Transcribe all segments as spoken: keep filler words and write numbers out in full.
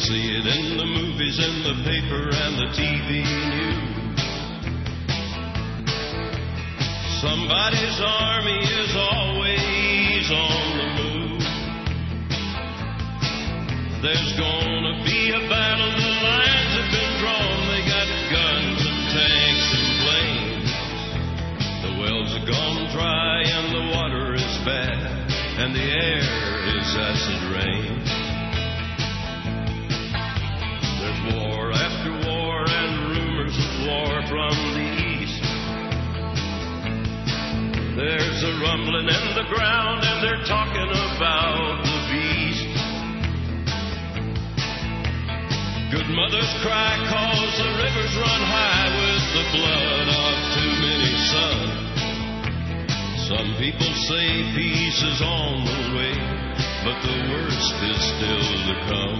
see it in the movies, in the paper, and the T V news. Somebody's army is always on the move. There's gonna be a battle, the lines have been drawn. They got guns and tanks and planes. The wells are gone dry and the water is bad, and the air is acid rain. There's war after war and rumors of war from the east. There's a rumbling in the ground and they're talking about the beast. Good mothers cry cause the rivers run high with the blood of too many sons. Some people say peace is on the way, but the worst is still to come.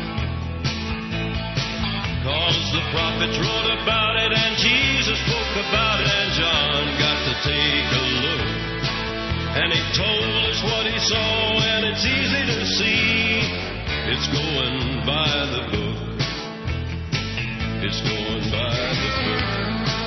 Cause the prophets wrote about it and Jesus spoke about it, and John got to take a look. And he told us what he saw, and it's easy to see. It's going by the book. It's going by the book.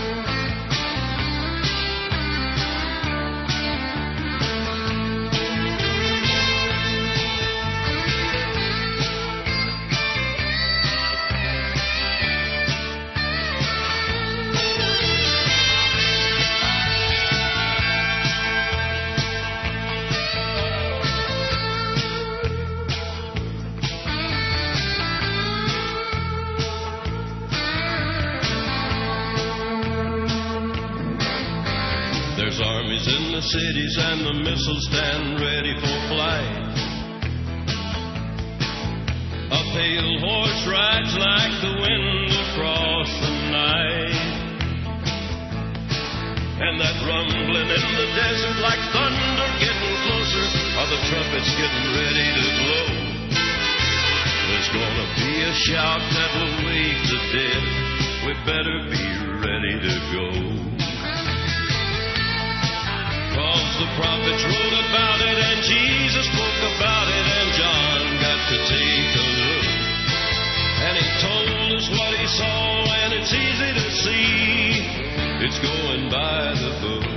In the cities and the missiles stand ready for flight. A pale horse rides like the wind across the night. And that rumbling in the desert like thunder getting closer, are the trumpets getting ready to blow. There's gonna be a shout that will wake the dead. We better be ready to go. Cause the prophets wrote about it and Jesus spoke about it, and John got to take a look. And he told us what he saw, and it's easy to see. It's going by the book.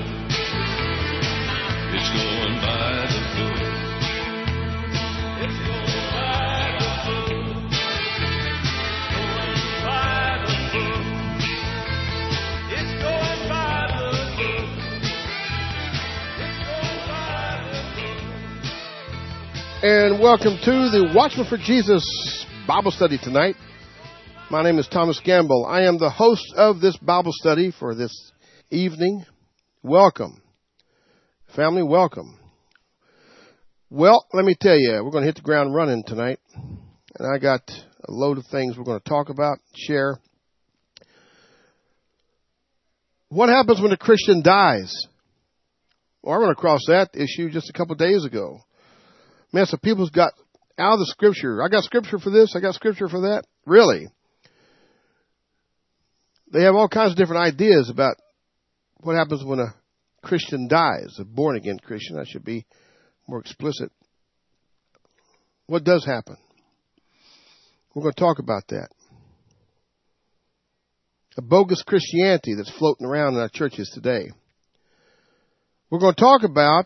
It's going by the book. It's going by the book. Going by the book. It's going by the book. And welcome to the Watchman for Jesus Bible study tonight. My name is Thomas Gamble. I am the host of this Bible study for this evening. Welcome. Family, welcome. Well, let me tell you, we're going to hit the ground running tonight. And I got a load of things we're going to talk about, share. What happens when a Christian dies? Well, I ran across that issue just a couple of days ago. Man, some people's got out of the scripture. I got scripture for this. I got scripture for that. Really? They have all kinds of different ideas about what happens when a Christian dies, a born-again Christian. I should be more explicit. What does happen? We're going to talk about that. A bogus Christianity that's floating around in our churches today. We're going to talk about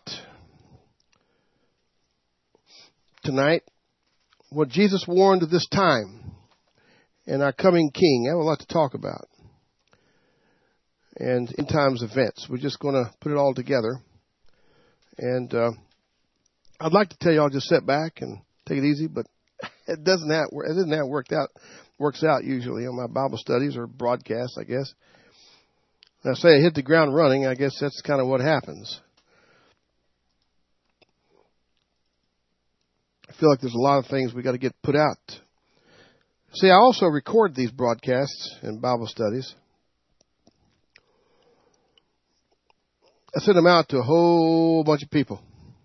tonight what Jesus warned of this time and our coming King. I have a lot to talk about. And end times events. We're just going to put it all together. And uh, I'd like to tell you all just sit back and take it easy, but it doesn't that it doesn't that worked out works out usually on my Bible studies or broadcasts, I guess. When I say I hit the ground running, I guess that's kind of what happens. I feel like there's a lot of things we got to get put out. See, I also record these broadcasts and Bible studies. I send them out to a whole bunch of people.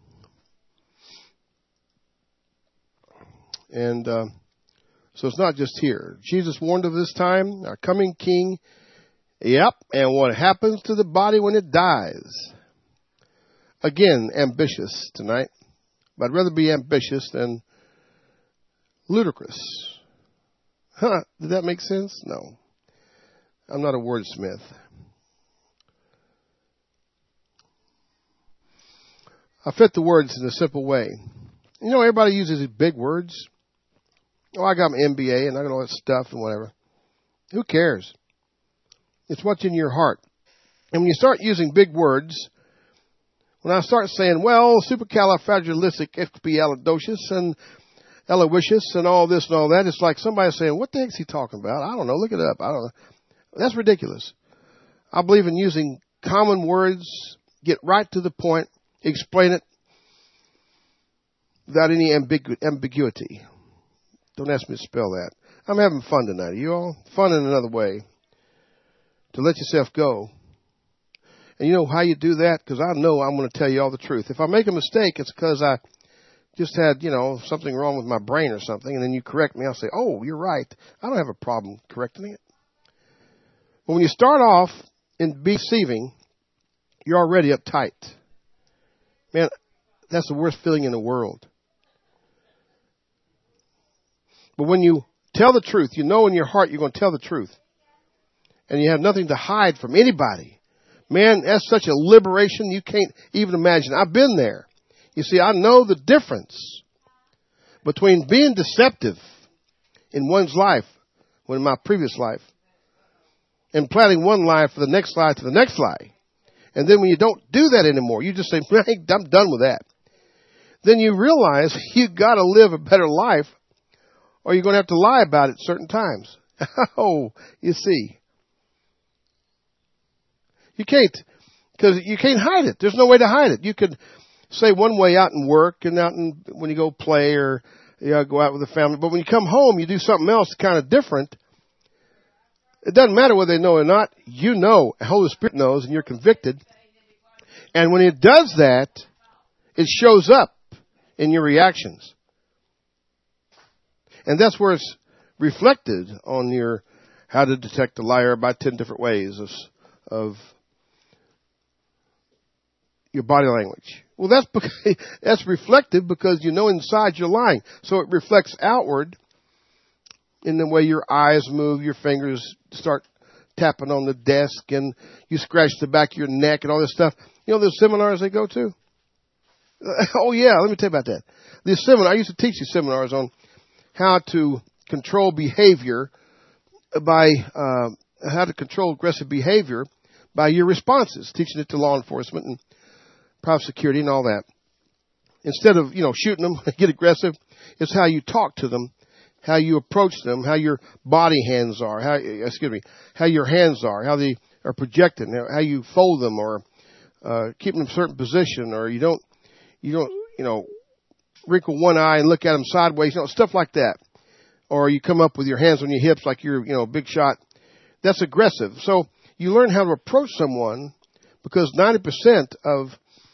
And uh, so it's not just here. Jesus warned of this time, our coming King. Yep, and what happens to the body when it dies. Again, ambitious tonight. But I'd rather be ambitious than ludicrous. Huh? Did that make sense? No. I'm not a wordsmith. I fit the words in a simple way. You know, everybody uses these big words. Oh, I got my M B A and I got all that stuff and whatever. Who cares? It's what's in your heart. And when you start using big words, when I start saying, well, supercalifragilisticexpialidocious and Aloysius and all this and all that, it's like somebody saying, what the heck is he talking about? I don't know. Look it up. I don't know. That's ridiculous. I believe in using common words, get right to the point, explain it without any ambigu- ambiguity. Don't ask me to spell that. I'm having fun tonight. Are you all? Fun in another way. To let yourself go. And you know how you do that? Because I know I'm going to tell you all the truth. If I make a mistake, it's because I just had, you know, something wrong with my brain or something, and then you correct me. I'll say, oh, you're right. I don't have a problem correcting it. But when you start off in deceiving, you're already uptight. Man, that's the worst feeling in the world. But when you tell the truth, you know in your heart you're going to tell the truth. And you have nothing to hide from anybody. Man, that's such a liberation you can't even imagine. I've been there. You see, I know the difference between being deceptive in one's life, when in my previous life, and planning one lie for the next lie to the next lie. And then when you don't do that anymore, you just say, I'm done with that. Then you realize you've got to live a better life or you're going to have to lie about it certain times. Oh, you see. You can't, because you can't hide it. There's no way to hide it. You could say one way out in work and out in, when you go play or you know, go out with the family. But when you come home, you do something else kind of different. It doesn't matter whether they know or not. You know. The Holy Spirit knows and you're convicted. And when it does that, it shows up in your reactions. And that's where it's reflected on your how to detect a liar by ten different ways of, of your body language. Well, that's because, that's reflected because you know inside you're lying. So it reflects outward in the way your eyes move, your fingers start tapping on the desk, and you scratch the back of your neck and all this stuff. You know those seminars they go to? Oh, yeah, let me tell you about that. This seminar, I used to teach these seminars on how to control behavior by, uh, how to control aggressive behavior by your responses, teaching it to law enforcement and private security and all that. Instead of, you know, shooting them, get aggressive, it's how you talk to them, how you approach them, how your body hands are, how, excuse me, how your hands are, how they are projected, how you fold them or, uh, keep them in a certain position, or you don't, you don't, you know, wrinkle one eye and look at them sideways, you know, stuff like that. Or you come up with your hands on your hips like you're, you know, a big shot. That's aggressive. So you learn how to approach someone because ninety percent of,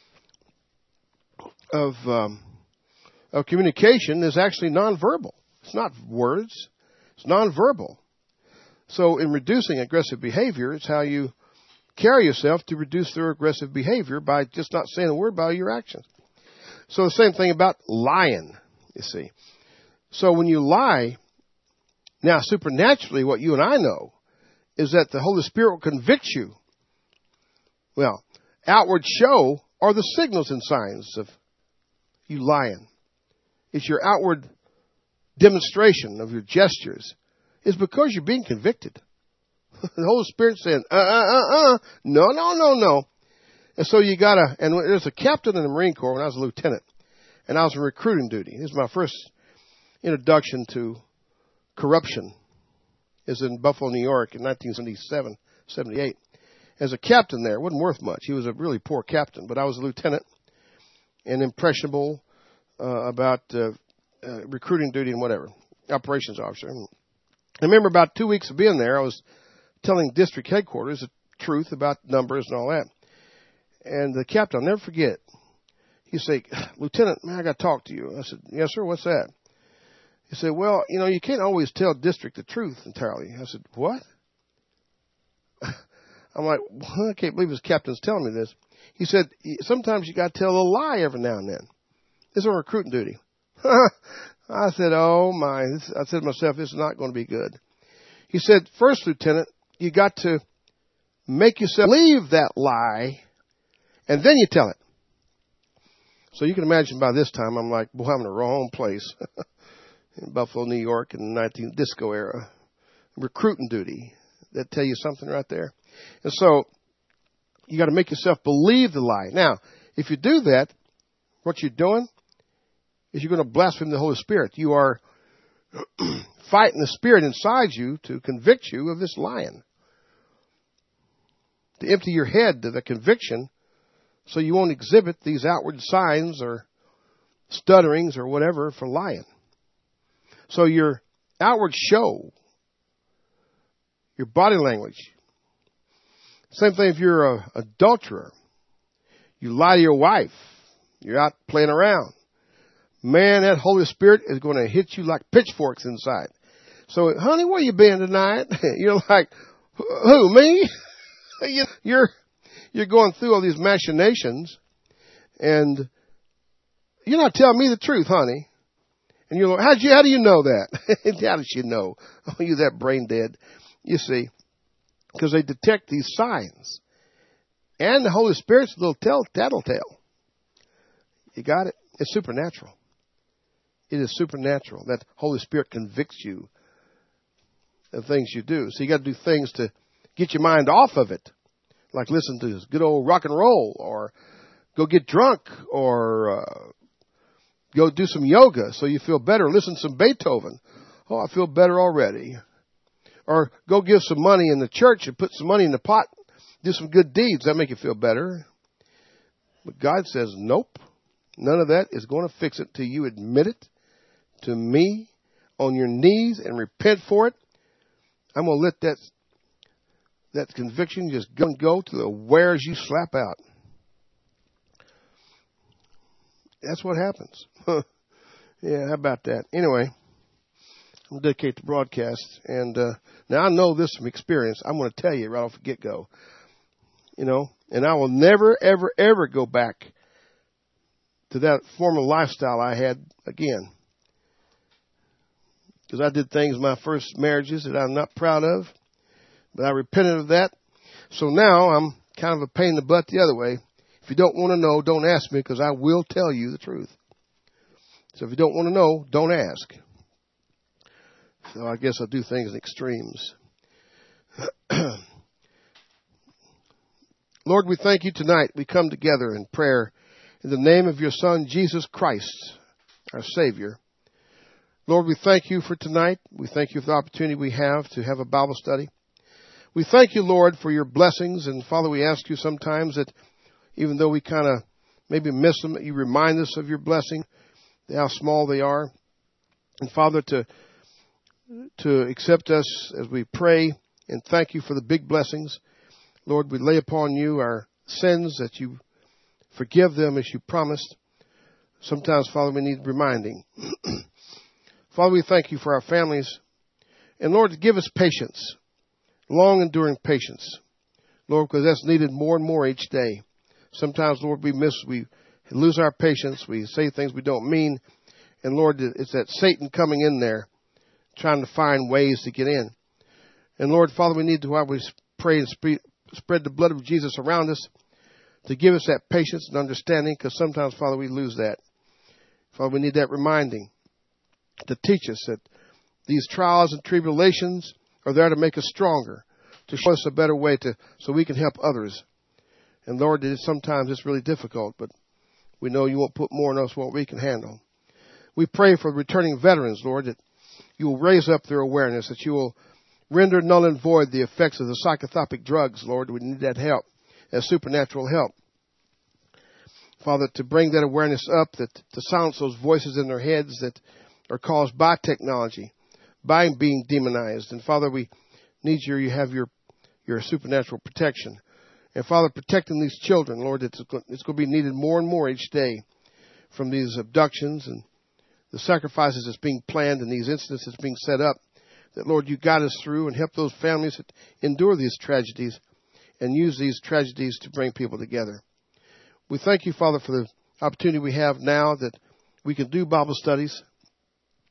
of, um, of communication is actually nonverbal. It's not words. It's nonverbal. So in reducing aggressive behavior, it's how you carry yourself to reduce their aggressive behavior by just not saying a word by your actions. So the same thing about lying, you see. So when you lie, now supernaturally what you and I know is that the Holy Spirit will convict you. Well, outward show are the signals and signs of you lying. It's your outward demonstration of your gestures. It's because you're being convicted. The Holy Spirit saying, uh, uh, uh, uh, no, no, no, no. And so you gotta, and there's a captain in the Marine Corps when I was a lieutenant, and I was on recruiting duty. This was my first introduction to corruption. It was in Buffalo, New York in nineteen seventy-seven, seventy-eight. As a captain there, it wasn't worth much. He was a really poor captain, but I was a lieutenant and impressionable uh, about uh, uh, recruiting duty and whatever, operations officer. I remember about two weeks of being there, I was telling district headquarters the truth about numbers and all that. And the captain, I'll never forget, he said, Lieutenant, man, I got to talk to you. I said, yes, sir, what's that? He said, well, you know, you can't always tell district the truth entirely. I said, what? I'm like, well, I can't believe this captain's telling me this. He said, sometimes you got to tell a lie every now and then. This is on recruiting duty. I said, oh, my. This, I said to myself, this is not going to be good. He said, First Lieutenant, you got to make yourself believe that lie, and then you tell it. So you can imagine by this time, I'm like, boy, I'm in the wrong place. In Buffalo, New York in the nineteenth disco era. Recruiting duty. That tell you something right there? And so you got to make yourself believe the lie. Now, if you do that, what you're doing is you're going to blaspheme the Holy Spirit. You are fighting the Spirit inside you to convict you of this lying. To empty your head of the conviction so you won't exhibit these outward signs or stutterings or whatever for lying. So your outward show, your body language. Same thing if you're an adulterer. You lie to your wife. You're out playing around. Man, that Holy Spirit is going to hit you like pitchforks inside. So, honey, where you been tonight? You're like, who, me? You're, you're going through all these machinations, and you're not telling me the truth, honey. And you're like, how'd you, how do you know that? How does she know? Oh, you're that brain dead. You see, because they detect these signs. And the Holy Spirit's a little tell, tattletale. You got it? It's supernatural. It is supernatural. That Holy Spirit convicts you of things you do. So you got to do things to get your mind off of it. Like listen to this good old rock and roll, or go get drunk, or uh, go do some yoga so you feel better. Listen to some Beethoven. Oh, I feel better already. Or go give some money in the church and put some money in the pot. Do some good deeds. That make you feel better. But God says, nope. None of that is going to fix it till you admit it to me on your knees and repent for it. I'm going to let that that conviction just go and go to the wares you slap out. That's what happens. Yeah, how about that? Anyway, I'm going to dedicate the broadcast. And uh, now I know this from experience. I'm going to tell you right off the get-go. You know, and I will never, ever, ever go back to that former lifestyle I had again. Because I did things in my first marriages that I'm not proud of. But I repented of that. So now I'm kind of a pain in the butt the other way. If you don't want to know, don't ask me, because I will tell you the truth. So if you don't want to know, don't ask. So I guess I'll do things in extremes. Lord, we thank you tonight. We come together in prayer in the name of your Son, Jesus Christ, our Savior. Lord, we thank you for tonight. We thank you for the opportunity we have to have a Bible study. We thank you, Lord, for your blessings. And Father, we ask you sometimes that even though we kind of maybe miss them, you remind us of your blessing, how small they are. And Father, to to accept us as we pray and thank you for the big blessings. Lord, we lay upon you our sins, that you forgive them as you promised. Sometimes, Father, we need reminding. Father, we thank you for our families. And Lord, give us patience, long enduring patience. Lord, because that's needed more and more each day. Sometimes, Lord, we miss, we lose our patience. We say things we don't mean. And Lord, it's that Satan coming in there, trying to find ways to get in. And Lord, Father, we need to always pray and spread, spread the blood of Jesus around us to give us that patience and understanding, because sometimes, Father, we lose that. Father, we need that reminding to teach us that these trials and tribulations are there to make us stronger, to show us a better way to so we can help others. And Lord, it, sometimes it's really difficult, but we know you won't put more on us than what we can handle. We pray for returning veterans, Lord, that you will raise up their awareness, that you will render null and void the effects of the psychotropic drugs, Lord. We need that help, that supernatural help. Father, to bring that awareness up, that to silence those voices in their heads that are caused by technology, by being demonized. And Father, we need you, you have your, your supernatural protection. And Father, protecting these children, Lord, it's, it's going to be needed more and more each day from these abductions and the sacrifices that's being planned and these incidents that's being set up, that, Lord, you guide us through and help those families that endure these tragedies and use these tragedies to bring people together. We thank you, Father, for the opportunity we have now that we can do Bible studies.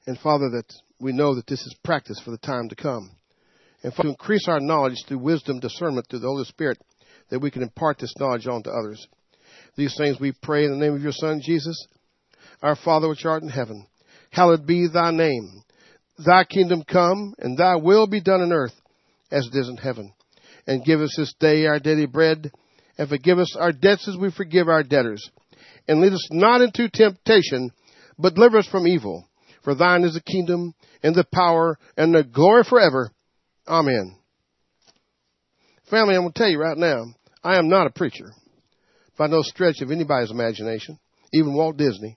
And Father, that we know that this is practice for the time to come. And Father, to increase our knowledge through wisdom, discernment, through the Holy Spirit, that we can impart this knowledge on to others. These things we pray in the name of your Son, Jesus. Our Father which art in heaven, hallowed be thy name. Thy kingdom come, and thy will be done on earth as it is in heaven. And give us this day our daily bread, and forgive us our debts as we forgive our debtors. And lead us not into temptation, but deliver us from evil. For thine is the kingdom, and the power, and the glory forever. Amen. Family, I'm going to tell you right now, I am not a preacher, by no stretch of anybody's imagination, even Walt Disney.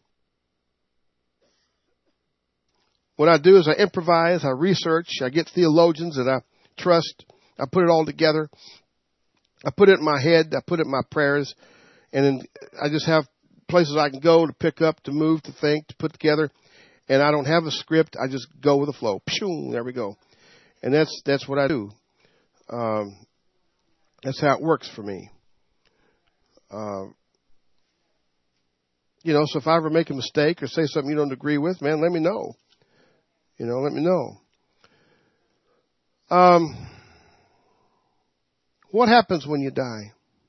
What I do is I improvise, I research, I get theologians that I trust, I put it all together, I put it in my head, I put it in my prayers, and then I just have places I can go to pick up, to move, to think, to put together, and I don't have a script, I just go with the flow. Pshoo, there we go. And that's that's what I do. Um, that's how it works for me. Uh, you know, so if I ever make a mistake or say something you don't agree with, man, let me know. You know, let me know. Um, what happens when you die?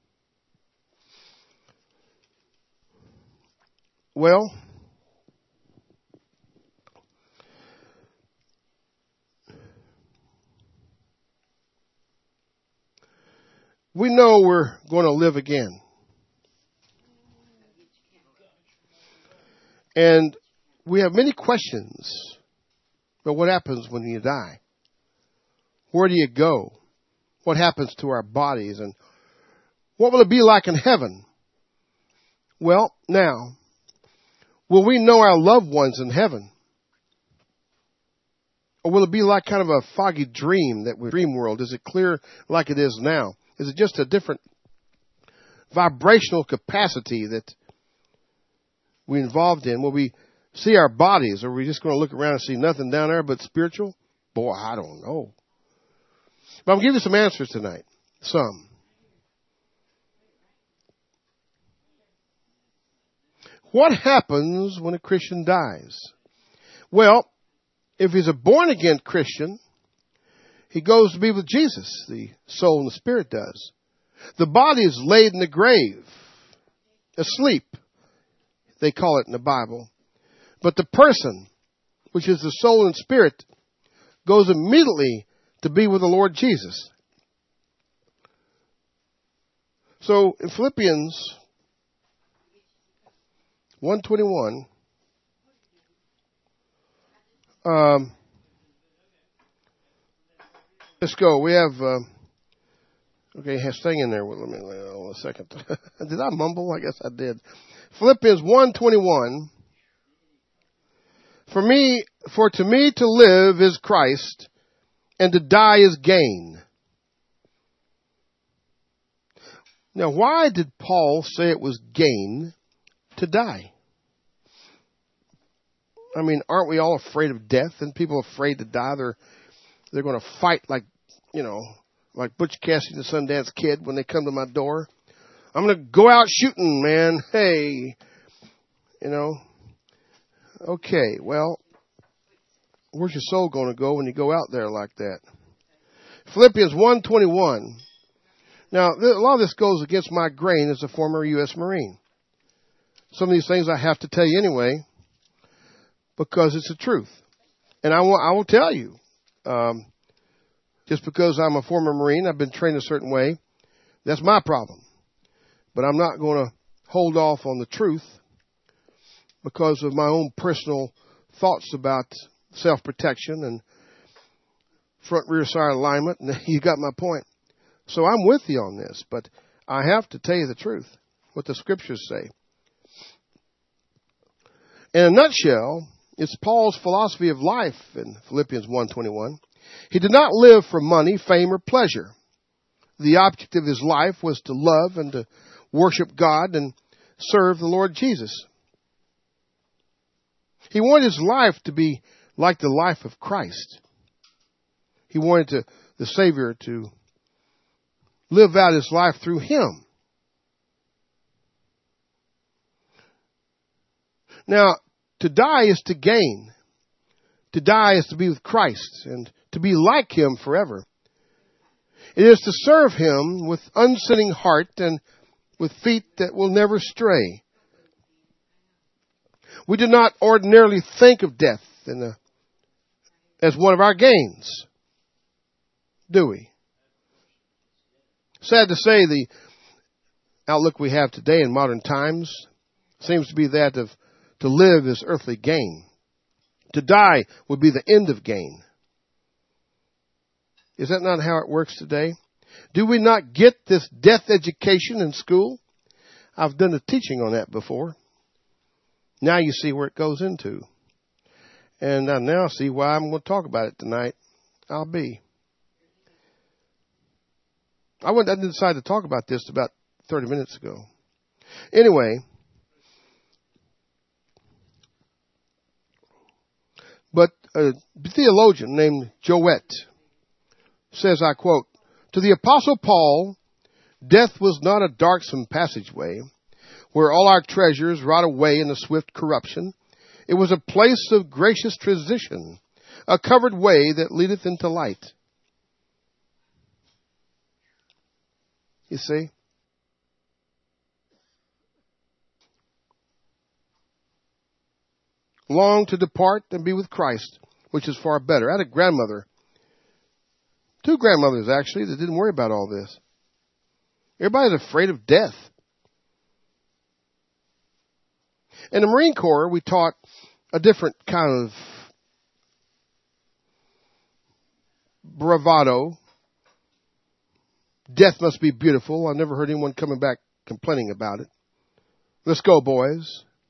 Well, we know we're going to live again. And we have many questions about what happens when you die. Where do you go? What happens to our bodies? And what will it be like in heaven? Well, now, will we know our loved ones in heaven? Or will it be like kind of a foggy dream, that we dream world? Is it clear like it is now? Is it just a different vibrational capacity that we're involved in? Will we see our bodies? Or are we just going to look around and see nothing down there but spiritual? Boy, I don't know. But I'm going to give you some answers tonight. Some. What happens when a Christian dies? Well, if he's a born-again Christian, he goes to be with Jesus. The soul and the spirit does. The body is laid in the grave, asleep, they call it in the Bible. But the person, which is the soul and spirit, goes immediately to be with the Lord Jesus. So in Philippians one twenty-one, um, let's go. We have, uh, okay, stay in there with me a second. Did I mumble? I guess I did. Philippians one twenty-one. For me, for to me to live is Christ, and to die is gain. Now, why did Paul say it was gain to die? I mean, aren't we all afraid of death? And people are afraid to die. They're they're going to fight like, you know, like Butch Cassidy and the Sundance Kid when they come to my door. I'm going to go out shooting, man. Hey, you know. Okay, well, where's your soul going to go when you go out there like that? Philippians one twenty-one. Now, a lot of this goes against my grain as a former U S Marine. Some of these things I have to tell you anyway, because it's the truth. And I will, I will tell you, um, just because I'm a former Marine, I've been trained a certain way, that's my problem. But I'm not going to hold off on the truth because of my own personal thoughts about self-protection and front, rear, side alignment. And you got my point. So I'm with you on this, but I have to tell you the truth, what the scriptures say. In a nutshell, it's Paul's philosophy of life in Philippians one twenty-one. He did not live for money, fame, or pleasure. The object of his life was to love and to worship God and serve the Lord Jesus. He wanted his life to be like the life of Christ. He wanted to, the Savior to live out his life through him. Now, to die is to gain. To die is to be with Christ and to be like Him forever. It is to serve Him with unsinning heart and with feet that will never stray. We do not ordinarily think of death in a, as one of our gains, do we? Sad to say, the outlook we have today in modern times seems to be that of to live is earthly gain. To die would be the end of gain. Is that not how it works today? Do we not get this death education in school? I've done a teaching on that before. Now you see where it goes into. And I now see why I'm going to talk about it tonight. I'll be. I went, I decided to talk about this about thirty minutes ago. Anyway, but a theologian named Jowett says, I quote, "To the Apostle Paul, death was not a darksome passageway where all our treasures rot away in a swift corruption. It was a place of gracious transition, a covered way that leadeth into light." You see? Long to depart and be with Christ, which is far better. I had a grandmother, two grandmothers actually, that didn't worry about all this. Everybody's afraid of death. In the Marine Corps, we taught a different kind of bravado. Death must be beautiful. I've never heard anyone coming back complaining about it. Let's go, boys.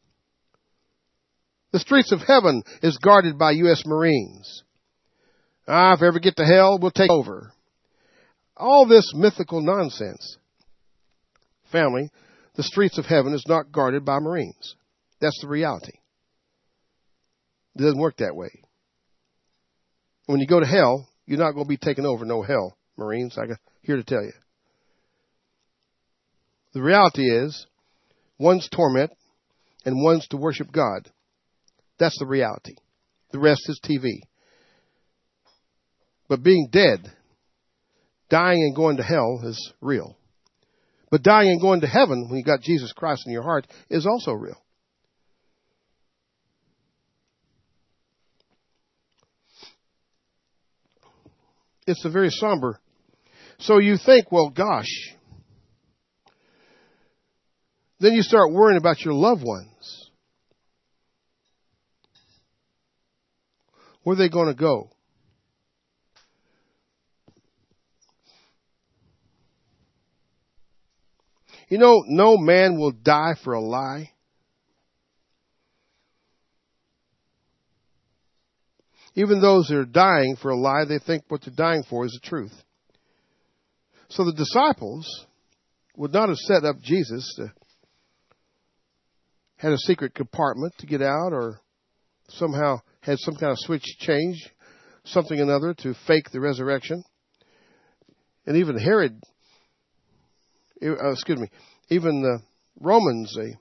The streets of heaven is guarded by U S Marines. Ah, if we ever get to hell, we'll take over. All this mythical nonsense. Family, the streets of heaven is not guarded by Marines. That's the reality. It doesn't work that way. When you go to hell, you're not going to be taken over no hell, Marines. I'm here to tell you. The reality is, one's torment and one's to worship God. That's the reality. The rest is T V. But being dead, dying and going to hell is real. But dying and going to heaven when you got Jesus Christ in your heart is also real. It's a very somber. So you think, well, gosh. Then you start worrying about your loved ones. Where are they going to go? You know, no man will die for a lie. Even those that are dying for a lie, they think what they're dying for is the truth. So the disciples would not have set up Jesus to had a secret compartment to get out, or somehow had some kind of switch change, something or another to fake the resurrection. And even Herod, uh, excuse me, even the Romans, they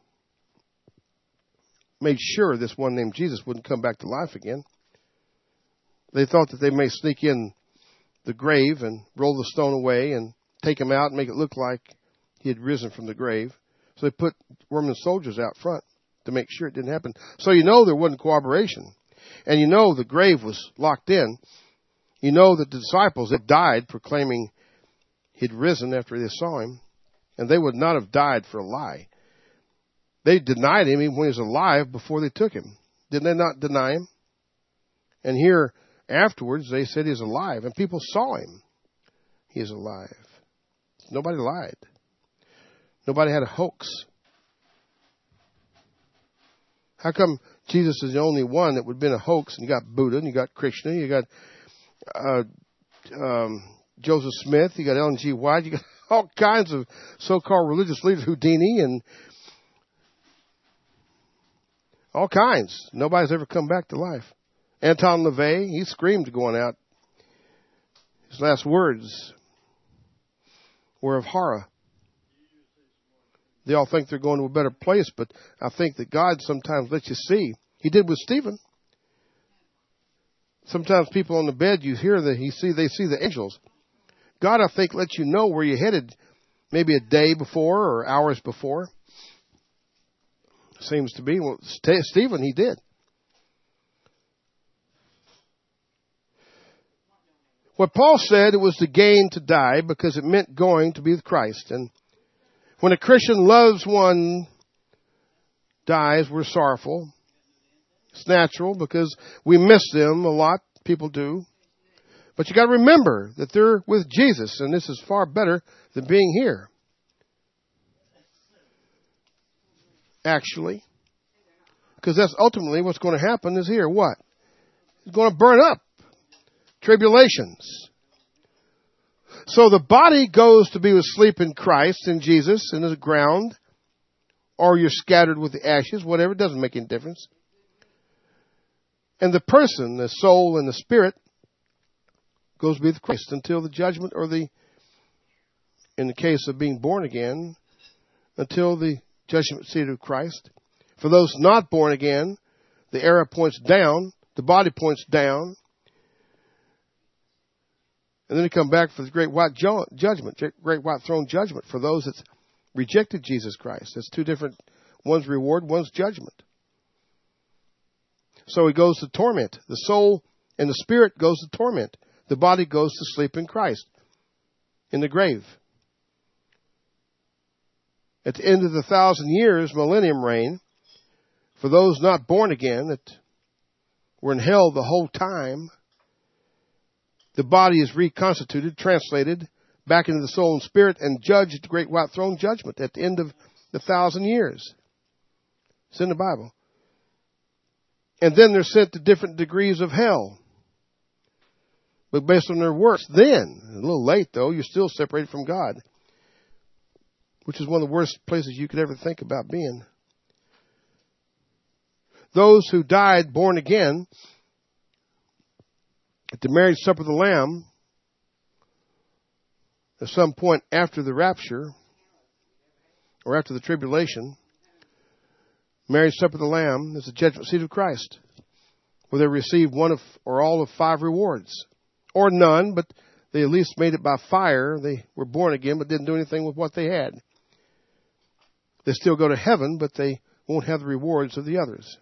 made sure this one named Jesus wouldn't come back to life again. They thought that they may sneak in the grave and roll the stone away and take him out and make it look like he had risen from the grave. So they put Roman soldiers out front to make sure it didn't happen. So you know there wasn't cooperation. And you know the grave was locked in. You know that the disciples had died proclaiming he'd risen after they saw him. And they would not have died for a lie. They denied him even when he was alive before they took him. Didn't they not deny him? And here afterwards they said he's alive. And people saw him. He is alive. Nobody lied. Nobody had a hoax. How come Jesus is the only one that would have been a hoax? And you got Buddha, and you got Krishna, you got uh, um, Joseph Smith, you got Ellen G. White, you got all kinds of so-called religious leaders, Houdini, and all kinds. Nobody's ever come back to life. Anton LaVey, he screamed going out. His last words were of horror. They all think they're going to a better place, but I think that God sometimes lets you see. He did with Stephen. Sometimes people on the bed, you hear that he see they see the angels. God, I think, lets you know where you're headed maybe a day before or hours before. Seems to be. Well, Stephen, he did. What Paul said, it was the gain to die because it meant going to be with Christ. And when a Christian loves one dies, we're sorrowful. It's natural because we miss them a lot. People do. But you got to remember that they're with Jesus, and this is far better than being here. Actually. Because that's ultimately what's going to happen is here. What? It's going to burn up. Tribulations. So the body goes to be with sleep in Christ, in Jesus, in the ground, or you're scattered with the ashes, whatever, it doesn't make any difference. And the person, the soul and the spirit, goes to be with Christ until the judgment, or the, in the case of being born again, until the judgment seat of Christ. For those not born again, the arrow points down, the body points down, and then you come back for the great white ju- judgment, great white throne judgment for those that rejected Jesus Christ. It's two different, one's reward, one's judgment. So he goes to torment. The soul and the spirit goes to torment. The body goes to sleep in Christ, in the grave. At the end of the thousand years, millennium reign, for those not born again that were in hell the whole time, the body is reconstituted, translated back into the soul and spirit, and judged the great white throne judgment at the end of the thousand years. It's in the Bible. And then they're sent to different degrees of hell. But based on their works, then, a little late though, you're still separated from God, which is one of the worst places you could ever think about being. Those who died born again at the marriage supper of the Lamb, at some point after the rapture, or after the tribulation, marriage supper of the Lamb is the judgment seat of Christ, where they receive one of or all of five rewards, or none, but they at least made it by fire. They were born again, but didn't do anything with what they had. They still go to heaven, but they won't have the rewards of the others.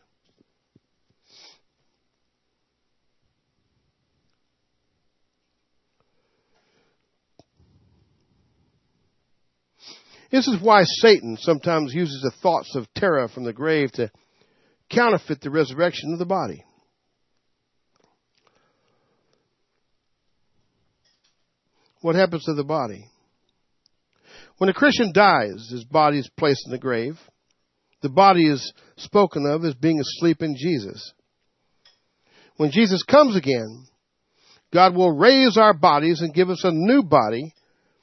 This is why Satan sometimes uses the thoughts of terror from the grave to counterfeit the resurrection of the body. What happens to the body? When a Christian dies, his body is placed in the grave. The body is spoken of as being asleep in Jesus. When Jesus comes again, God will raise our bodies and give us a new body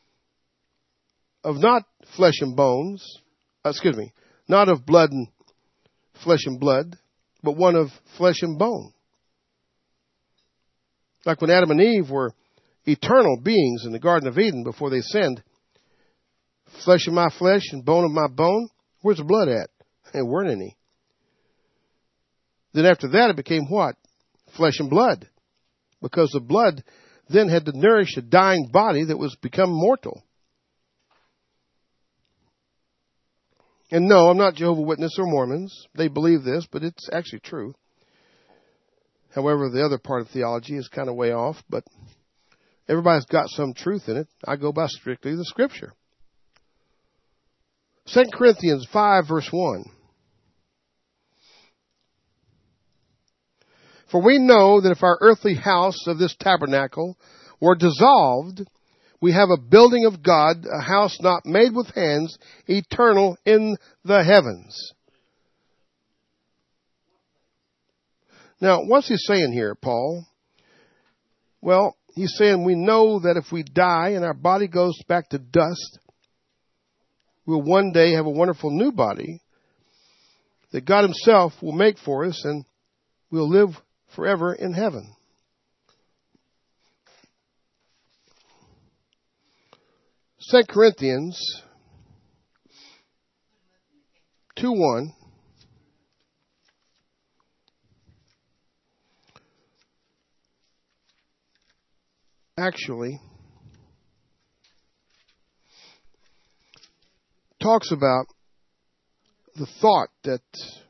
of not flesh and bones, uh, excuse me, not of blood and flesh and blood, but one of flesh and bone. Like when Adam and Eve were eternal beings in the Garden of Eden before they sinned. Flesh of my flesh and bone of my bone. Where's the blood at? There weren't any. Then after that it became what? Flesh and blood. Because the blood then had to nourish a dying body that was become mortal. And no, I'm not Jehovah's Witnesses or Mormons. They believe this, but it's actually true. However, the other part of theology is kind of way off, but everybody's got some truth in it. I go by strictly the Scripture. Second Corinthians five, verse one. For we know that if our earthly house of this tabernacle were dissolved, we have a building of God, a house not made with hands, eternal in the heavens. Now, what's he saying here, Paul? Well, he's saying we know that if we die and our body goes back to dust, we'll one day have a wonderful new body that God himself will make for us, and we'll live forever in heaven. Second Corinthians two one. actually talks about the thought that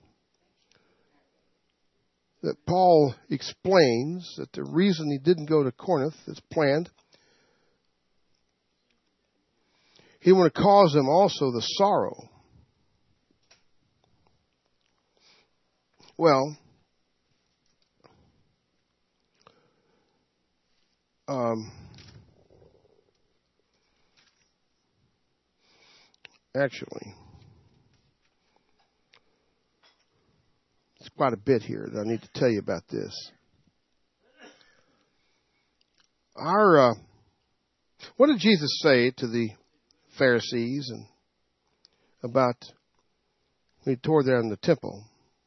that Paul explains that the reason he didn't go to Corinth as planned, he wanted to cause them also the sorrow. Well, um, actually, it's quite a bit here that I need to tell you about this. Our, uh, what did Jesus say to the Pharisees and about when he tore down the temple?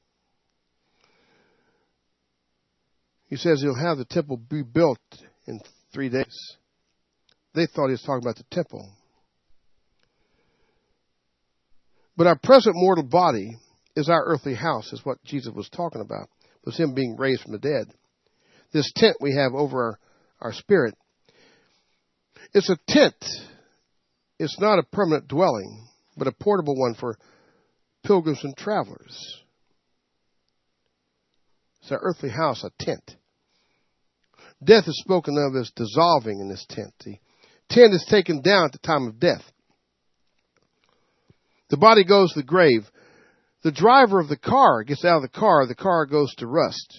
He says he'll have the temple rebuilt in three days. They thought he was talking about the temple. But our present mortal body is our earthly house, is what Jesus was talking about. It was him being raised from the dead. This tent we have over our, our spirit, it's a tent. It's not a permanent dwelling, but a portable one for pilgrims and travelers. It's our earthly house, a tent. Death is spoken of as dissolving in this tent. The tent is taken down at the time of death. The body goes to the grave. The driver of the car gets out of the car. The car goes to rust.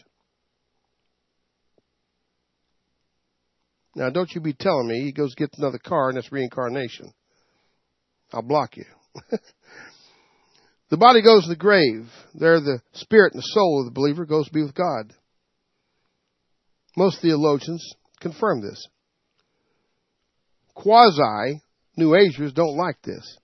Now, don't you be telling me he goes gets another car and it's reincarnation. I'll block you. The body goes to the grave. There the spirit and the soul of the believer goes to be with God. Most theologians confirm this. Quasi-New Agers don't like this.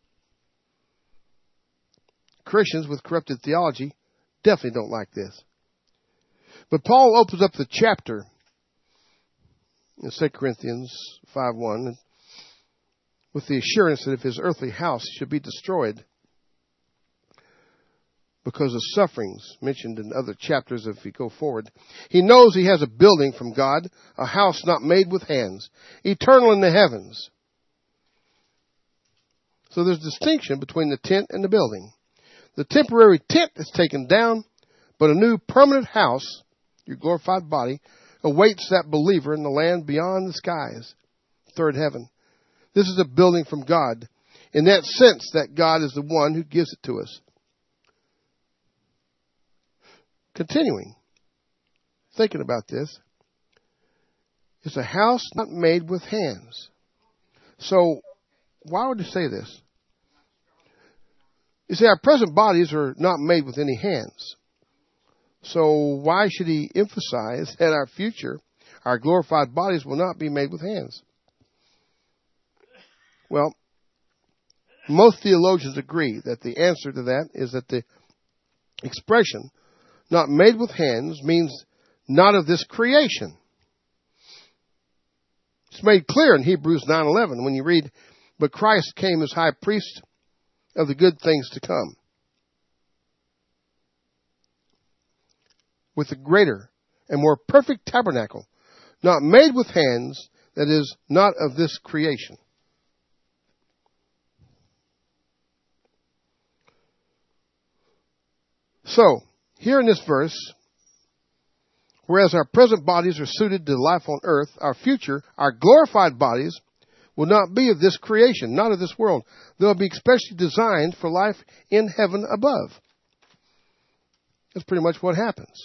Christians with corrupted theology definitely don't like this. But Paul opens up the chapter in Second Corinthians five one with the assurance that if his earthly house should be destroyed because of sufferings mentioned in other chapters if we go forward, he knows he has a building from God, a house not made with hands, eternal in the heavens. So there's a distinction between the tent and the building. The temporary tent is taken down, but a new permanent house, your glorified body, awaits that believer in the land beyond the skies, third heaven. This is a building from God, in that sense that God is the one who gives it to us. Continuing, thinking about this, it's a house not made with hands. So, why would he say this? You see, our present bodies are not made with any hands. So why should he emphasize that our future, our glorified bodies, will not be made with hands? Well, most theologians agree that the answer to that is that the expression, not made with hands, means not of this creation. It's made clear in Hebrews nine eleven when you read, but Christ came as high priest of the good things to come, with a greater and more perfect tabernacle, not made with hands, that is, not of this creation. So, here in this verse, whereas our present bodies are suited to life on earth, our future, our glorified bodies, will not be of this creation, not of this world. They'll be especially designed for life in heaven above. That's pretty much what happens.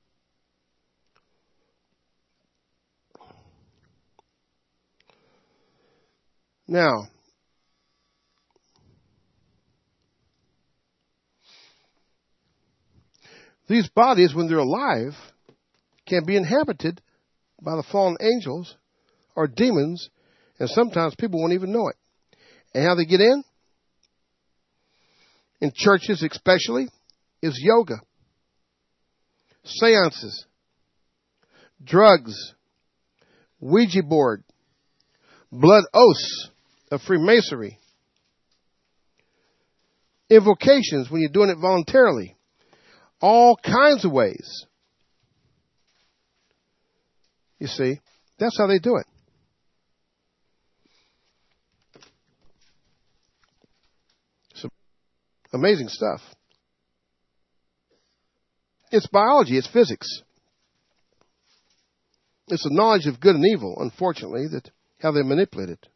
Now, these bodies, when they're alive, can be inhabited by the fallen angels or demons, and sometimes people won't even know it. And how they get in? In churches especially, is yoga, seances, drugs, Ouija board, blood oaths of Freemasonry, invocations when you're doing it voluntarily, all kinds of ways. You see, that's how they do it. Amazing stuff. It's biology. It's physics. It's the knowledge of good and evil, unfortunately, that how they manipulate it.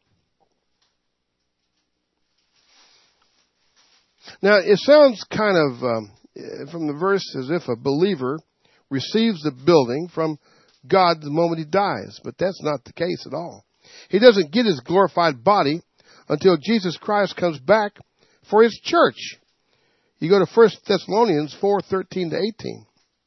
Now, it sounds kind of, um, from the verse, as if a believer receives the building from God the moment he dies. But that's not the case at all. He doesn't get his glorified body until Jesus Christ comes back for his church. You go to First Thessalonians four, thirteen to eighteen.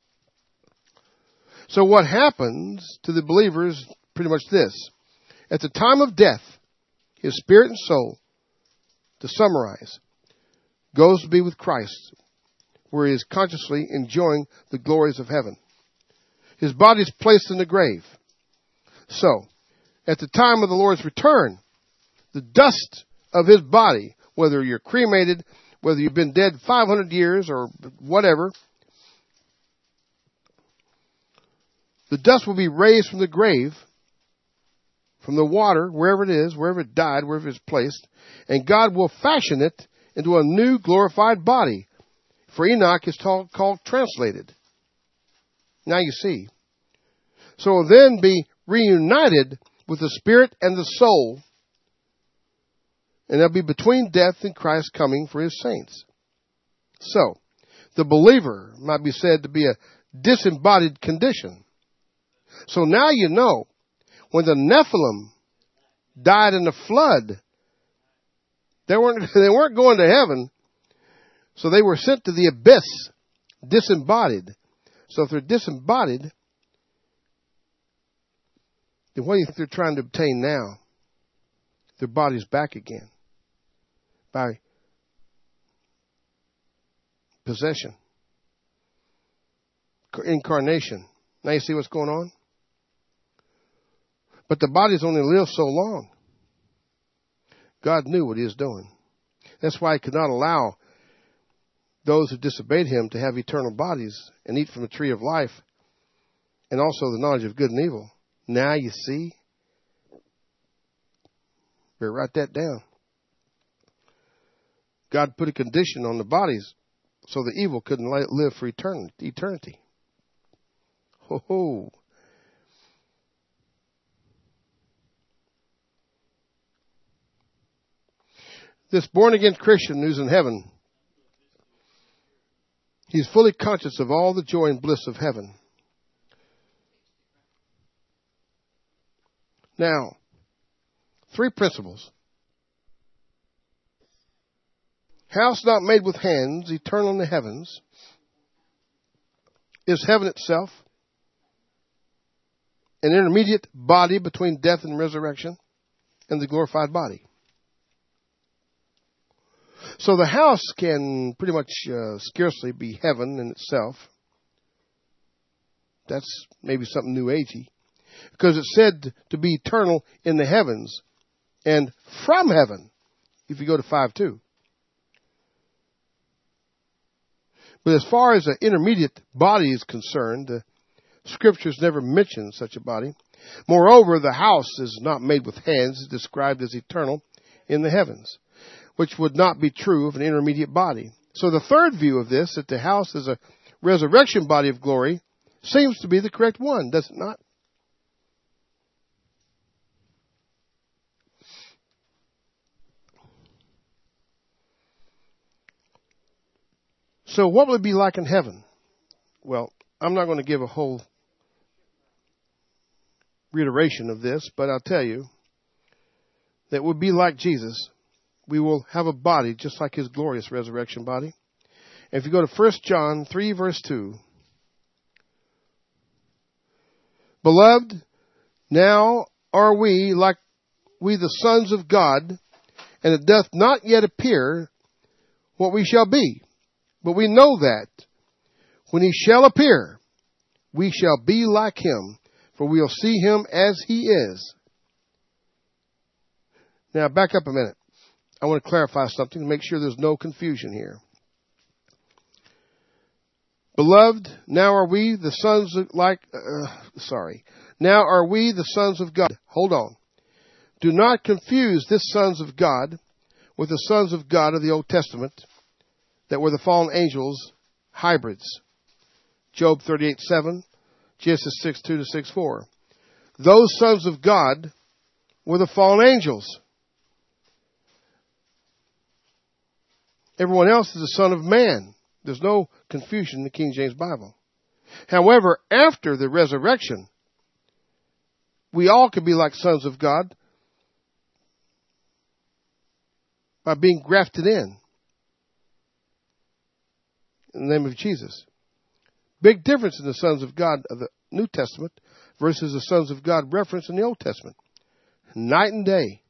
So what happens to the believer is pretty much this. At the time of death, his spirit and soul, to summarize, goes to be with Christ, where he is consciously enjoying the glories of heaven. His body is placed in the grave. So, at the time of the Lord's return, the dust of his body, whether you're cremated, whether you've been dead five hundred years or whatever, the dust will be raised from the grave, from the water, wherever it is, wherever it died, wherever it's placed, and God will fashion it into a new glorified body. For Enoch is called, called translated. Now you see. So will then be reunited with the spirit and the soul, and they'll be between death and Christ coming for his saints. So, the believer might be said to be a disembodied condition. So now you know, when the Nephilim died in the flood, they weren't, they weren't going to heaven, so they were sent to the abyss, disembodied. So if they're disembodied, then what do you think they're trying to obtain now? Their body's back again. By possession. Incarnation. Now you see what's going on? But the body's only lived so long. God knew what he was doing. That's why he could not allow those who disobeyed him to have eternal bodies and eat from the tree of life and also the knowledge of good and evil. Now you see? Better write that down. God put a condition on the bodies so the evil couldn't live for eternity. Ho ho. This born-again Christian who's in heaven, he's fully conscious of all the joy and bliss of heaven. Now, three principles. House not made with hands, eternal in the heavens, is heaven itself, an intermediate body between death and resurrection, and the glorified body. So the house can pretty much uh, scarcely be heaven in itself. That's maybe something new agey. Because it's said to be eternal in the heavens and from heaven, if you go to five two. But as far as an intermediate body is concerned, the scriptures never mention such a body. Moreover, the house is not made with hands, it's described as eternal in the heavens, which would not be true of an intermediate body. So the third view of this, that the house is a resurrection body of glory, seems to be the correct one, does it not? So what will it be like in heaven? Well, I'm not going to give a whole reiteration of this, but I'll tell you that we'll be like Jesus. We will have a body just like his glorious resurrection body. And if you go to First John three, verse two, Beloved, now are we like we the sons of God, and it doth not yet appear what we shall be. But we know that when he shall appear, we shall be like him, for we'll see him as he is. Now, back up a minute. I want to clarify something to make sure there's no confusion here. Beloved, now are we the sons of, like, uh, sorry. Now are we the sons of God. Hold on. Do not confuse this sons of God with the sons of God of the Old Testament that were the fallen angels, hybrids. Job thirty-eight seven, Genesis six two to six four. Those sons of God were the fallen angels. Everyone else is the son of man. There's no confusion in the King James Bible. However, after the resurrection, we all can be like sons of God by being grafted in, in the name of Jesus. Big difference in the sons of God of the New Testament versus the sons of God referenced in the Old Testament. Night and day.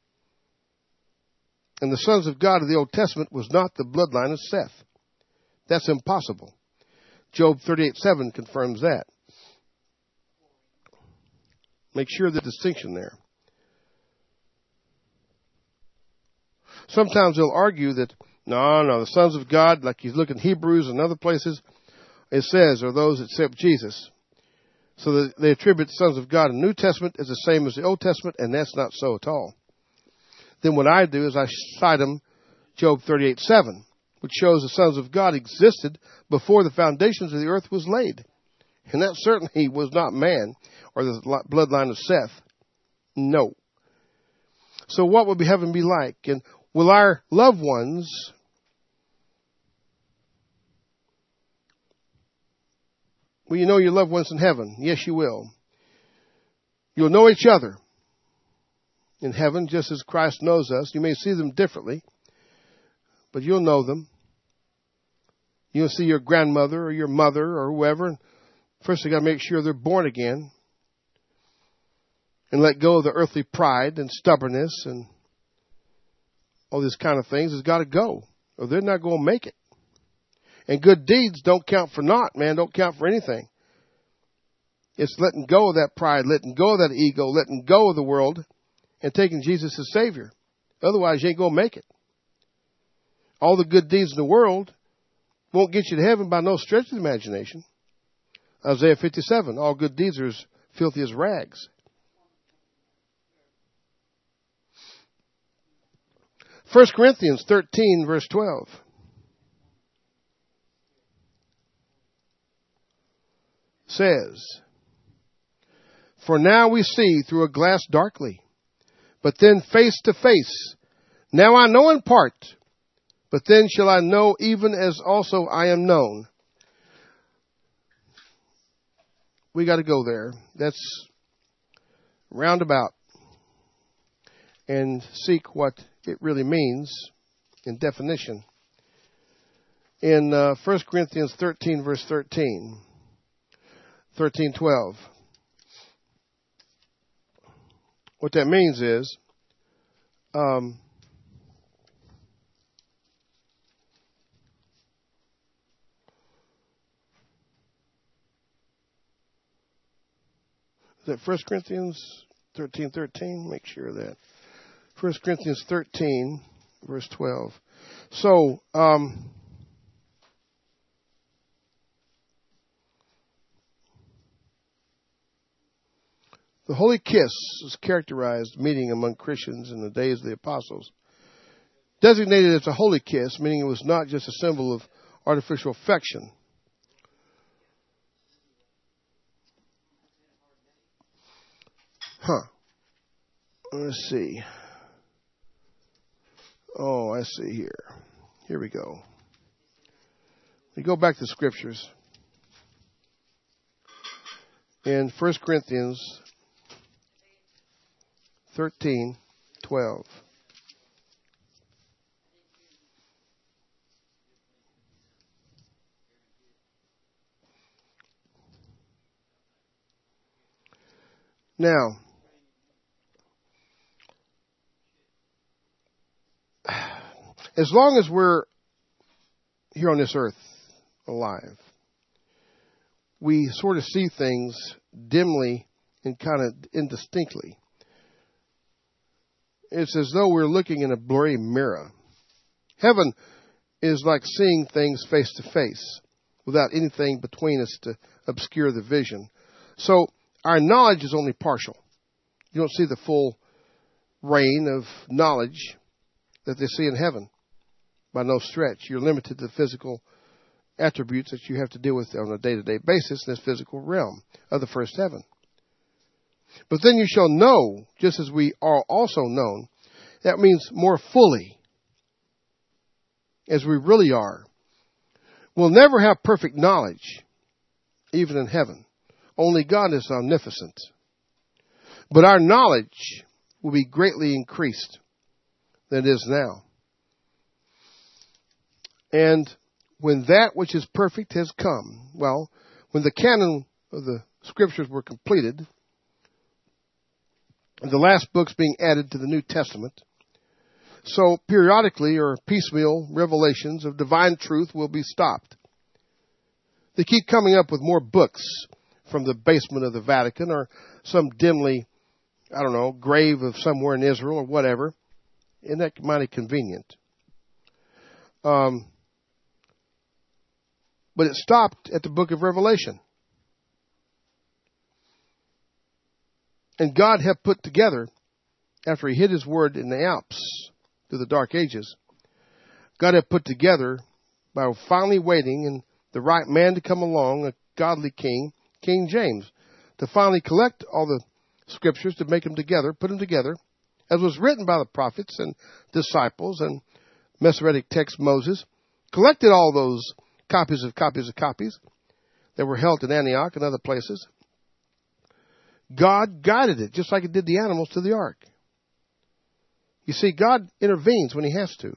And the sons of God of the Old Testament was not the bloodline of Seth. That's impossible. Job thirty-eight seven confirms that. Make sure the distinction there. Sometimes they'll argue that, no, no, the sons of God, like you look in Hebrews and other places, it says, are those that accept Jesus. So that they attribute the sons of God in the New Testament as the same as the Old Testament, and that's not so at all. Then what I do is I cite them Job thirty-eight seven, which shows the sons of God existed before the foundations of the earth was laid. And that certainly was not man or the bloodline of Seth. No. So what would heaven be like? And will our loved ones Will you know your loved ones in heaven? Yes, you will. You'll know each other in heaven, just as Christ knows us. You may see them differently, but you'll know them. You'll see your grandmother or your mother or whoever. First, you got to make sure they're born again and let go of the earthly pride and stubbornness and all these kind of things. It's got to go, or they're not going to make it. And good deeds don't count for naught, man. Don't count for anything. It's letting go of that pride, letting go of that ego, letting go of the world, and taking Jesus as Savior. Otherwise, you ain't going to make it. All the good deeds in the world won't get you to heaven by no stretch of the imagination. Isaiah fifty-seven, all good deeds are as filthy as rags. First Corinthians thirteen, verse twelve. Says, for now we see through a glass darkly, but then face to face. Now I know in part, but then shall I know even as also I am known. We got to go there. That's roundabout and seek what it really means in definition. In uh, First Corinthians thirteen, verse thirteen. thirteen twelve. What that means is, um, is that First Corinthians thirteen thirteen? Make sure of that. First Corinthians thirteen, verse twelve. So, um, the Holy Kiss is characterized meeting among Christians in the days of the apostles. Designated as a holy kiss, meaning it was not just a symbol of artificial affection. Huh. Let's see. Oh, I see here. Here we go. We go back to the scriptures. In First Corinthians thirteen twelve. Now, as long as we're here on this earth alive, we sort of see things dimly and kind of indistinctly. It's as though we're looking in a blurry mirror. Heaven is like seeing things face to face without anything between us to obscure the vision. So our knowledge is only partial. You don't see the full reign of knowledge that they see in heaven. by no stretch. You're limited to the physical attributes that you have to deal with on a day-to-day basis in this physical realm of the first heaven. But then you shall know, just as we are also known. That means more fully, as we really are. We'll never have perfect knowledge, even in heaven. Only God is omnipotent. But our knowledge will be greatly increased than it is now. And when that which is perfect has come, well, when the canon of the Scriptures were completed, and the last books being added to the New Testament, so periodically or piecemeal revelations of divine truth will be stopped. They keep coming up with more books from the basement of the Vatican or some dimly, I don't know, grave of somewhere in Israel or whatever. Isn't that mighty convenient? Um, but it stopped at the book of Revelation. And God had put together, after he hid his word in the Alps through the Dark Ages, God had put together, by finally waiting and the right man to come along, a godly king, King James, to finally collect all the scriptures, to make them together, put them together, as was written by the prophets and disciples and Masoretic text Moses, collected all those copies of copies of copies that were held in Antioch and other places. God guided it, just like it did the animals to the ark. You see, God intervenes when he has to.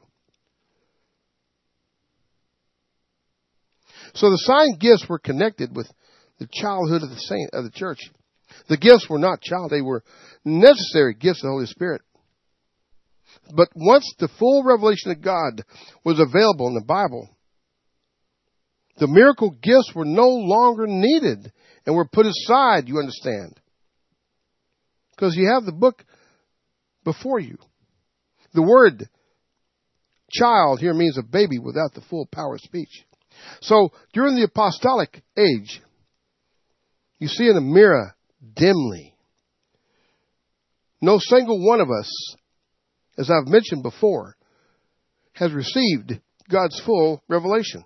So the sign gifts were connected with the childhood of the saint of the church. The gifts were not child; they were necessary gifts of the Holy Spirit. But once the full revelation of God was available in the Bible, the miracle gifts were no longer needed and were put aside. You understand? Because you have the book before you. The word child here means a baby without the full power of speech. So during the apostolic age, you see in a mirror dimly. No single one of us, as I've mentioned before, has received God's full revelation.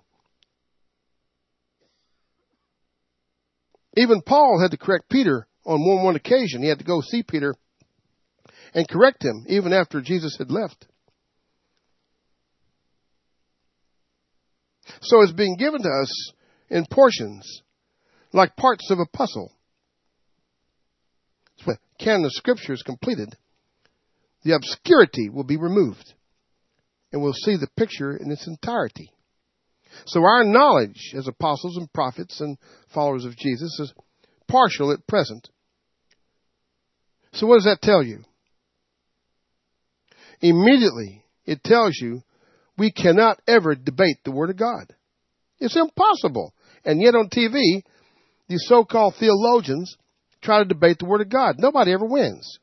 Even Paul had to correct Peter on more one occasion. He had to go see Peter and correct him even after Jesus had left. So it's being given to us in portions, like parts of a puzzle. When the canon of Scripture is completed, the obscurity will be removed, and we'll see the picture in its entirety. So our knowledge as apostles and prophets and followers of Jesus is partial at present. So what does that tell you? Immediately, it tells you we cannot ever debate the Word of God. It's impossible. And yet on T V, these so-called theologians try to debate the Word of God. Nobody ever wins.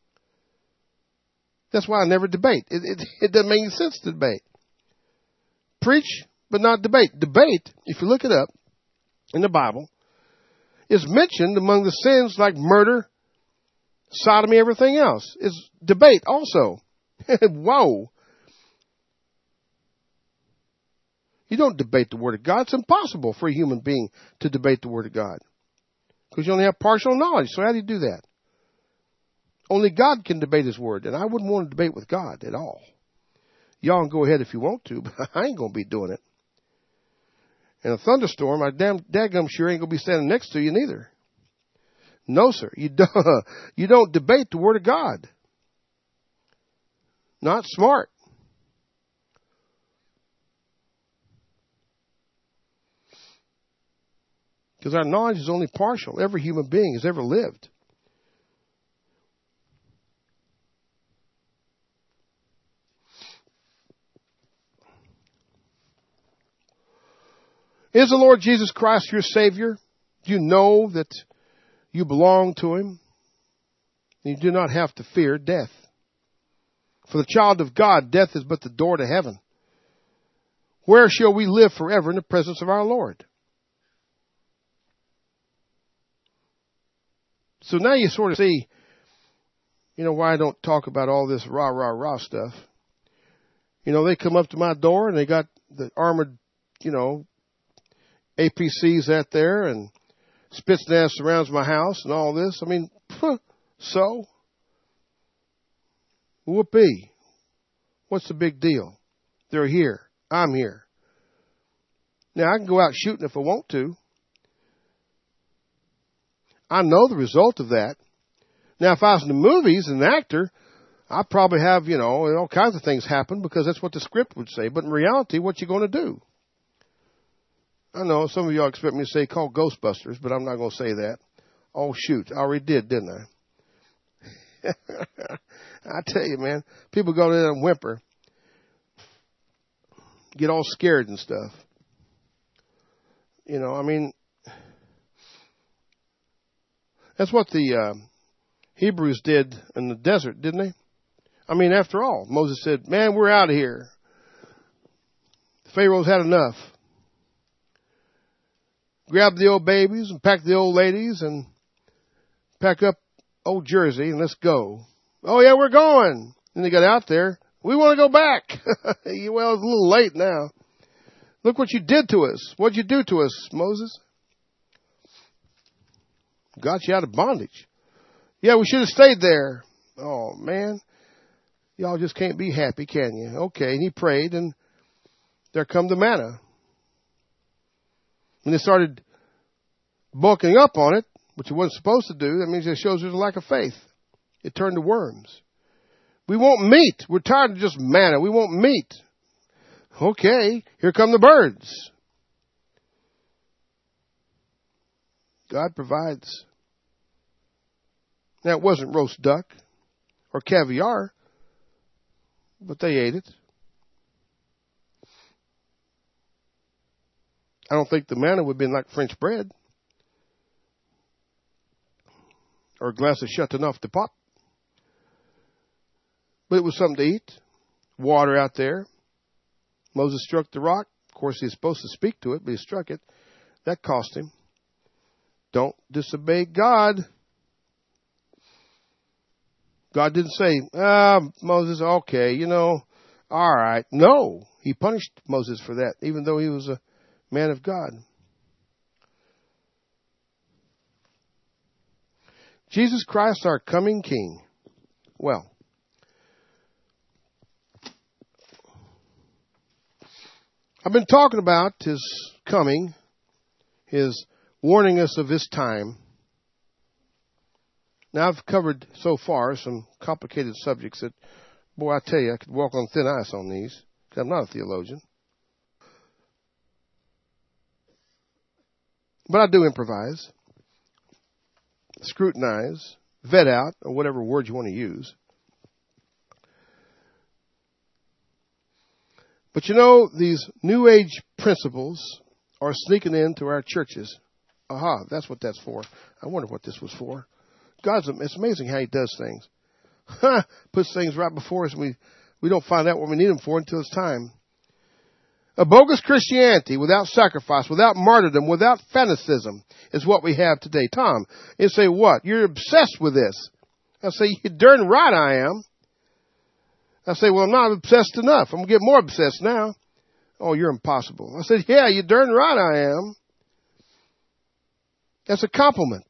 That's why I never debate. It, it, it doesn't make any sense to debate. Preach, but not debate. Debate, if you look it up in the Bible, is mentioned among the sins like murder, sodomy, everything else. Is debate also. Whoa. You don't debate the Word of God. It's impossible for a human being to debate the Word of God. Because you only have partial knowledge. So how do you do that? Only God can debate His Word. And I wouldn't want to debate with God at all. Y'all can go ahead if you want to, but I ain't going to be doing it. In a thunderstorm, I damn daggum sure ain't going to be standing next to you neither. No, sir. You don't, you don't debate the Word of God. Not smart. Because our knowledge is only partial. Every human being has ever lived. Is the Lord Jesus Christ your Savior? Do you know that you belong to Him? You do not have to fear death. For the child of God, death is but the door to heaven. Where shall we live forever in the presence of our Lord? So now you sort of see, you know, why I don't talk about all this rah, rah, rah stuff. You know, they come up to my door and they got the armored, you know, A P Cs out there and Spetsnaz surrounds my house and all this. I mean, so? Whoopee. What's the big deal? They're here. I'm here. Now, I can go out shooting if I want to. I know the result of that. Now, if I was in the movies, an actor, I'd probably have, you know, all kinds of things happen because that's what the script would say. But in reality, what you going to do? I know some of y'all expect me to say call Ghostbusters, but I'm not going to say that. Oh, shoot. I already did, didn't I? I tell you, man, people go there and whimper, get all scared and stuff. You know, I mean, that's what the uh, Hebrews did in the desert, didn't they? I mean, after all, Moses said, man, we're out of here. Pharaoh's had enough. Grab the old babies and pack the old ladies and pack up old Jersey and let's go. Oh, yeah, we're going. And they got out there. We want to go back. Well, it's a little late now. Look what you did to us. What'd you do to us, Moses? Got you out of bondage. Yeah, we should have stayed there. Oh, man. Y'all just can't be happy, can you? Okay, and he prayed, and there come the manna. And they started bulking up on it, which it wasn't supposed to do. That means it shows there's a lack of faith. It turned to worms. We want meat. We're tired of just manna. We want meat. Okay, here come the birds. God provides. Now, it wasn't roast duck or caviar, but they ate it. I don't think the manna would have been like French bread or a glass of Chateauneuf off the pot. But it was something to eat. Water out there. Moses struck the rock. Of course, he's supposed to speak to it, but he struck it. That cost him. Don't disobey God. God didn't say, ah, Moses, okay, you know, all right. No, he punished Moses for that, even though he was a man of God. Jesus Christ, our coming King. Well, I've been talking about his coming, his warning us of his time. Now, I've covered so far some complicated subjects that, boy, I tell you, I could walk on thin ice on these, because I'm not a theologian. But I do improvise, scrutinize, vet out, or whatever word you want to use. But you know, these New Age principles are sneaking into our churches. Aha, that's what that's for. I wonder what this was for. God's, it's amazing how he does things. Huh, puts things right before us and we, we don't find out what we need them for until it's time. A bogus Christianity without sacrifice, without martyrdom, without fanaticism is what we have today. Tom, you say what? You're obsessed with this. I say, you're darn right I am. I say, well, I'm not obsessed enough. I'm going to get more obsessed now. Oh, you're impossible. I said, yeah, you're darn right I am. That's a compliment.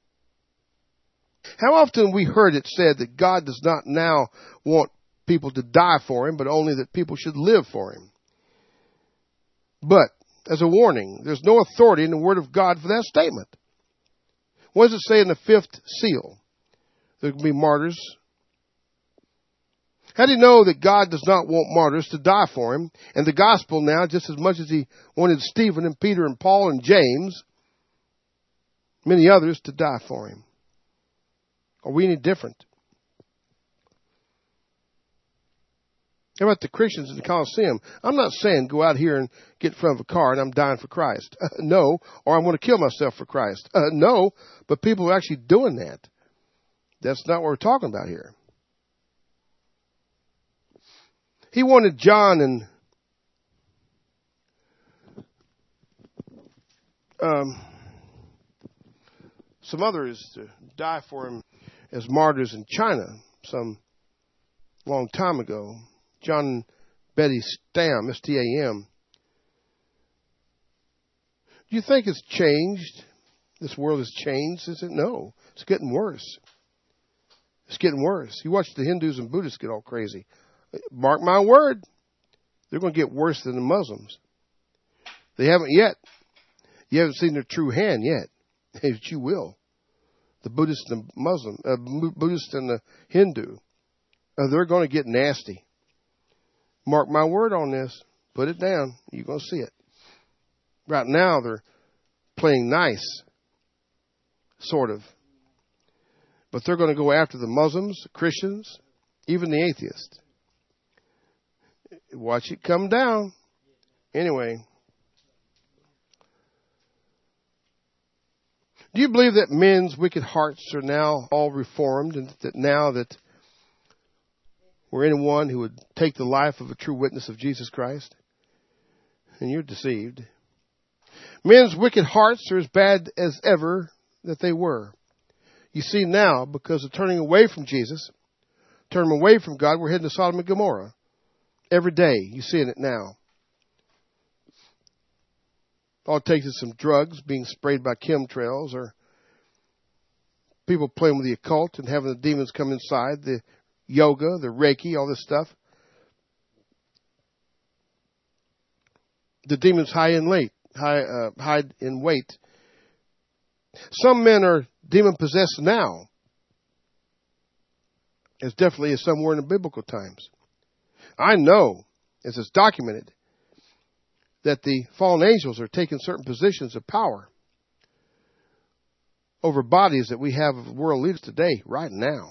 How often we heard it said that God does not now want people to die for him, but only that people should live for him. But, as a warning, there's no authority in the Word of God for that statement. What does it say in the fifth seal? There can be martyrs. How do you know that God does not want martyrs to die for him? And the gospel now, just as much as he wanted Stephen and Peter and Paul and James, many others, to die for him. Are we any different? How about the Christians in the Colosseum? I'm not saying go out here and get in front of a car and I'm dying for Christ. Uh, no. Or I'm going to kill myself for Christ. Uh, no. But people are actually doing that. That's not what we're talking about here. He wanted John and um, some others to die for him as martyrs in China some long time ago. John Betty Stam, S T A M. Do you think it's changed? This world has changed? Is it? No. It's getting worse. It's getting worse. You watch the Hindus and Buddhists get all crazy. Mark my word. They're going to get worse than the Muslims. They haven't yet. You haven't seen their true hand yet. But you will. The Buddhist and the Muslim, uh, Buddhist and the Hindu, uh, they're going to get nasty. Mark my word on this. Put it down. You're going to see it. Right now, they're playing nice, sort of. But they're going to go after the Muslims, the Christians, even the atheists. Watch it come down. Anyway. Do you believe that men's wicked hearts are now all reformed, and that now that we're anyone who would take the life of a true witness of Jesus Christ? And you're deceived. Men's wicked hearts are as bad as ever that they were. You see now, because of turning away from Jesus, turning away from God, we're heading to Sodom and Gomorrah. Every day, you're seeing it now. All it takes is some drugs being sprayed by chemtrails, or people playing with the occult and having the demons come inside, the yoga, the Reiki, all this stuff. The demons high in late, high, uh, hide in weight. Some men are demon-possessed now, as definitely as some were in the biblical times. I know, as it's documented, that the fallen angels are taking certain positions of power over bodies that we have of world leaders today, right now.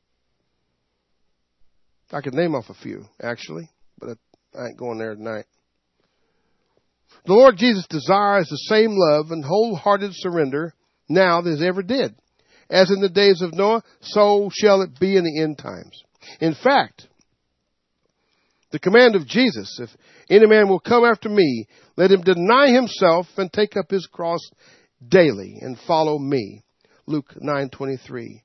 I could name off a few, actually, but I ain't going there tonight. The Lord Jesus desires the same love and wholehearted surrender now as ever did. As in the days of Noah, so shall it be in the end times. In fact, the command of Jesus, if any man will come after me, let him deny himself and take up his cross daily and follow me. Luke nine twenty-three.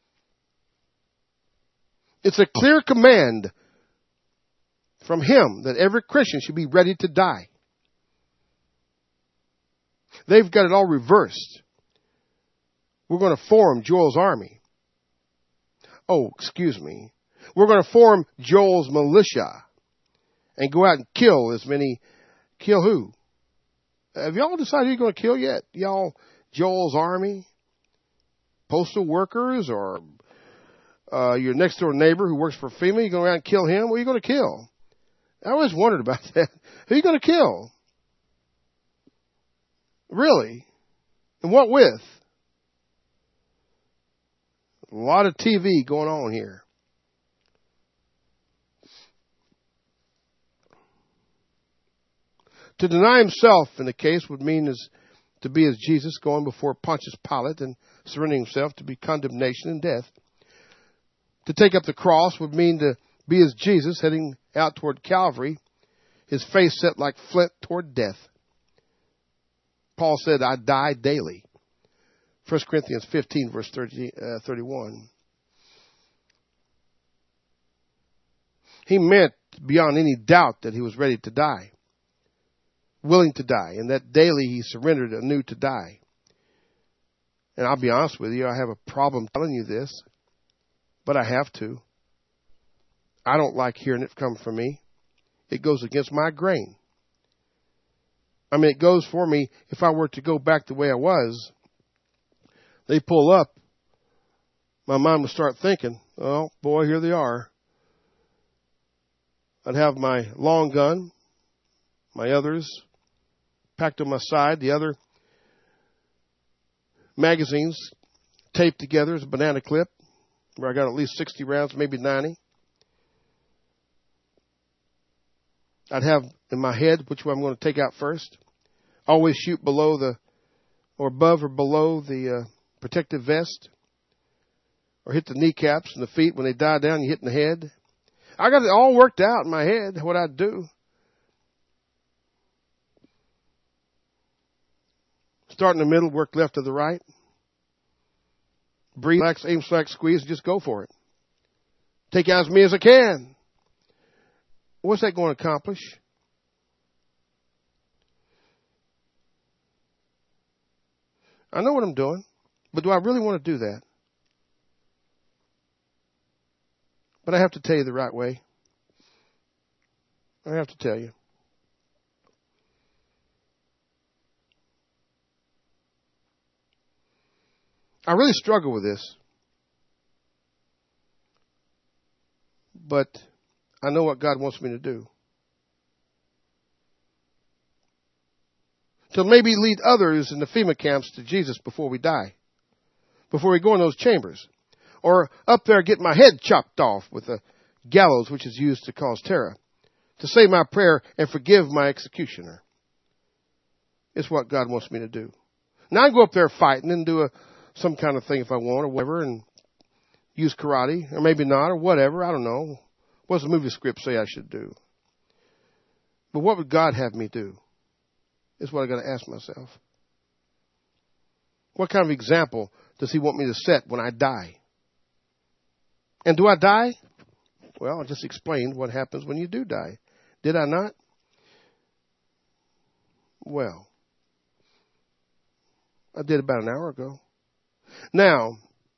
It's a clear command from him that every Christian should be ready to die. They've got it all reversed. We're going to form Joel's army. Oh, excuse me. We're going to form Joel's militia and go out and kill as many. Kill who? Have y'all decided who you're going to kill yet? Y'all, Joel's army? Postal workers, or uh, your next door neighbor who works for FEMA? You going to go out and kill him? Who are you going to kill? I always wondered about that. Who are you going to kill? Really? And what with? A lot of T V going on here. To deny himself in the case would mean as to be as Jesus going before Pontius Pilate and surrendering himself to be condemnation and death. To take up the cross would mean to be as Jesus heading out toward Calvary, his face set like flint toward death. Paul said, I die daily. First Corinthians fifteen, verse thirty, uh, thirty-one. He meant beyond any doubt that he was ready to die, willing to die, and that daily he surrendered anew to die. And I'll be honest with you, I have a problem telling you this, but I have to. I don't like hearing it come from me. It goes against my grain. I mean, it goes for me if I were to go back the way I was. They pull up, my mind would start thinking, oh, boy, here they are. I'd have my long gun, my others packed on my side, the other magazines taped together as a banana clip, where I got at least sixty rounds, maybe ninety. I'd have in my head which one I'm going to take out first. Always shoot below the, or above or below the uh, protective vest, or hit the kneecaps and the feet. When they die down, you hit in the head. I got it all worked out in my head, what I'd do. Start in the middle, work left to the right. Breathe, relax, aim, slack, squeeze, just go for it. Take out as many as I can. what's that going to accomplish? I know what I'm doing, but do I really want to do that? But I have to tell you the right way. I have to tell you. I really struggle with this. But I know what God wants me to do. To maybe lead others in the FEMA camps to Jesus before we die. Before we go in those chambers. Or up there get my head chopped off with a gallows which is used to cause terror. To say my prayer and forgive my executioner. It's what God wants me to do. Now I go up there fighting and do a some kind of thing if I want or whatever and use karate or maybe not or whatever. I don't know. What does the movie script say I should do? But what would God have me do? Is what I got to ask myself. What kind of example does he want me to set when I die? And do I die? Well, I just explained what happens when you do die. Did I not? Well, I did about an hour ago. Now,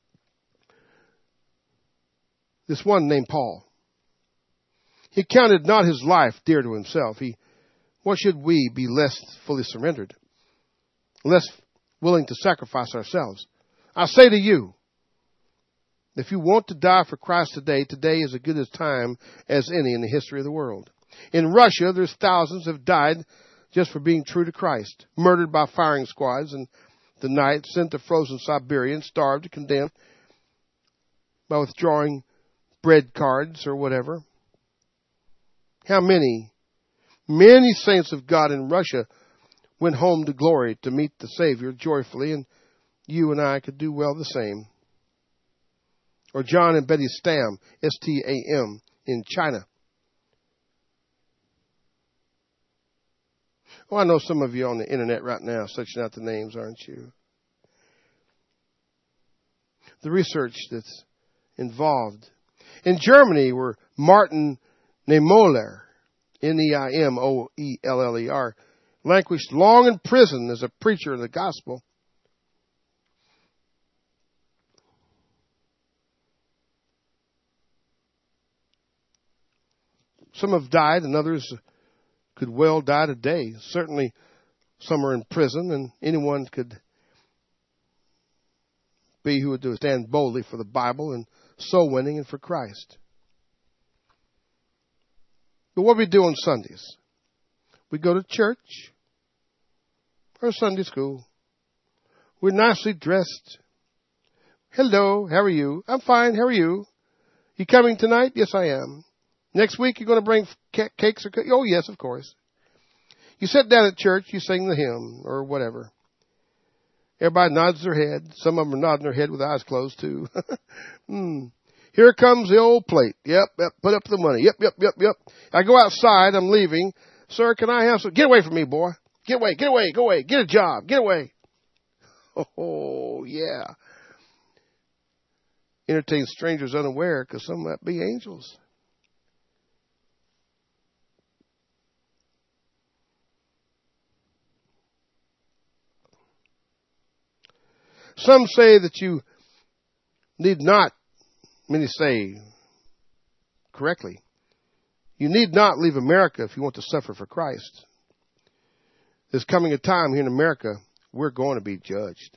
this one named Paul, he counted not his life dear to himself. He What should we be less fully surrendered, less willing to sacrifice ourselves? I say to you, if you want to die for Christ today, today is as good a time as any in the history of the world. In Russia, there's thousands have died just for being true to Christ, murdered by firing squads in the night, sent to frozen Siberia, and starved, condemned by withdrawing bread cards or whatever. How many Many saints of God in Russia went home to glory to meet the Savior joyfully, and you and I could do well the same. Or John and Betty Stam, S T A M, in China. Oh, I know some of you on the internet right now searching out the names, aren't you? The research that's involved. In Germany, where Martin Niemöller, N E I M O E L L E R, languished long in prison as a preacher of the gospel. Some have died and others could well die today. Certainly some are in prison and anyone could be who would do stand boldly for the Bible and soul winning and for Christ. But what we do on Sundays, we go to church or Sunday school. We're nicely dressed. Hello, how are you? I'm fine, how are you? You coming tonight? Yes, I am. Next week, you're going to bring cakes or cookies? Oh, yes, of course. You sit down at church, you sing the hymn or whatever. Everybody nods their head. Some of them are nodding their head with eyes closed, too. hmm. Here comes the old plate. Yep, yep, put up the money. Yep, yep, yep, yep. I go outside, I'm leaving. Sir, can I have some? Get away from me, boy. Get away, get away, go away. Get a job, get away. Oh, yeah. Entertain strangers unaware because some might be angels. Some say that you need not, many say correctly, you need not leave America if you want to suffer for Christ. There's coming a time here in America we're going to be judged.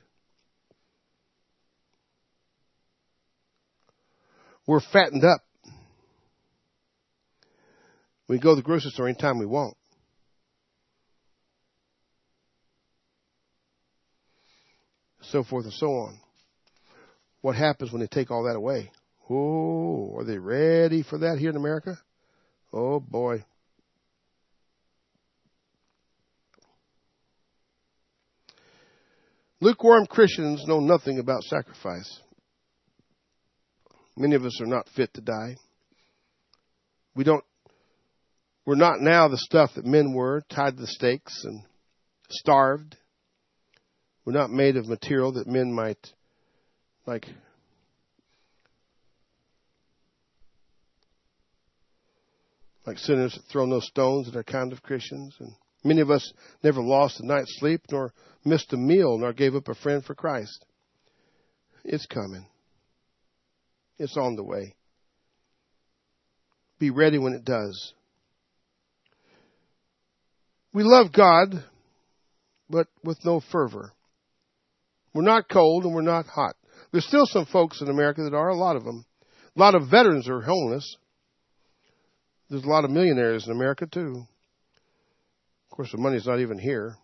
We're fattened up. We can go to the grocery store anytime we want. So forth and so on. What happens when they take all that away? Oh, are they ready for that here in America? Oh, boy. Lukewarm Christians know nothing about sacrifice. Many of us are not fit to die. We don't, we're not now the stuff that men were, tied to the stakes and starved. We're not made of material that men might, like, like sinners that throw no stones at our kind of Christians. And many of us never lost a night's sleep, nor missed a meal, nor gave up a friend for Christ. It's coming. It's on the way. Be ready when it does. We love God, but with no fervor. We're not cold and we're not hot. There's still some folks in America that are, a lot of them. A lot of veterans are homeless. There's a lot of millionaires in America, too. Of course, the money's not even here.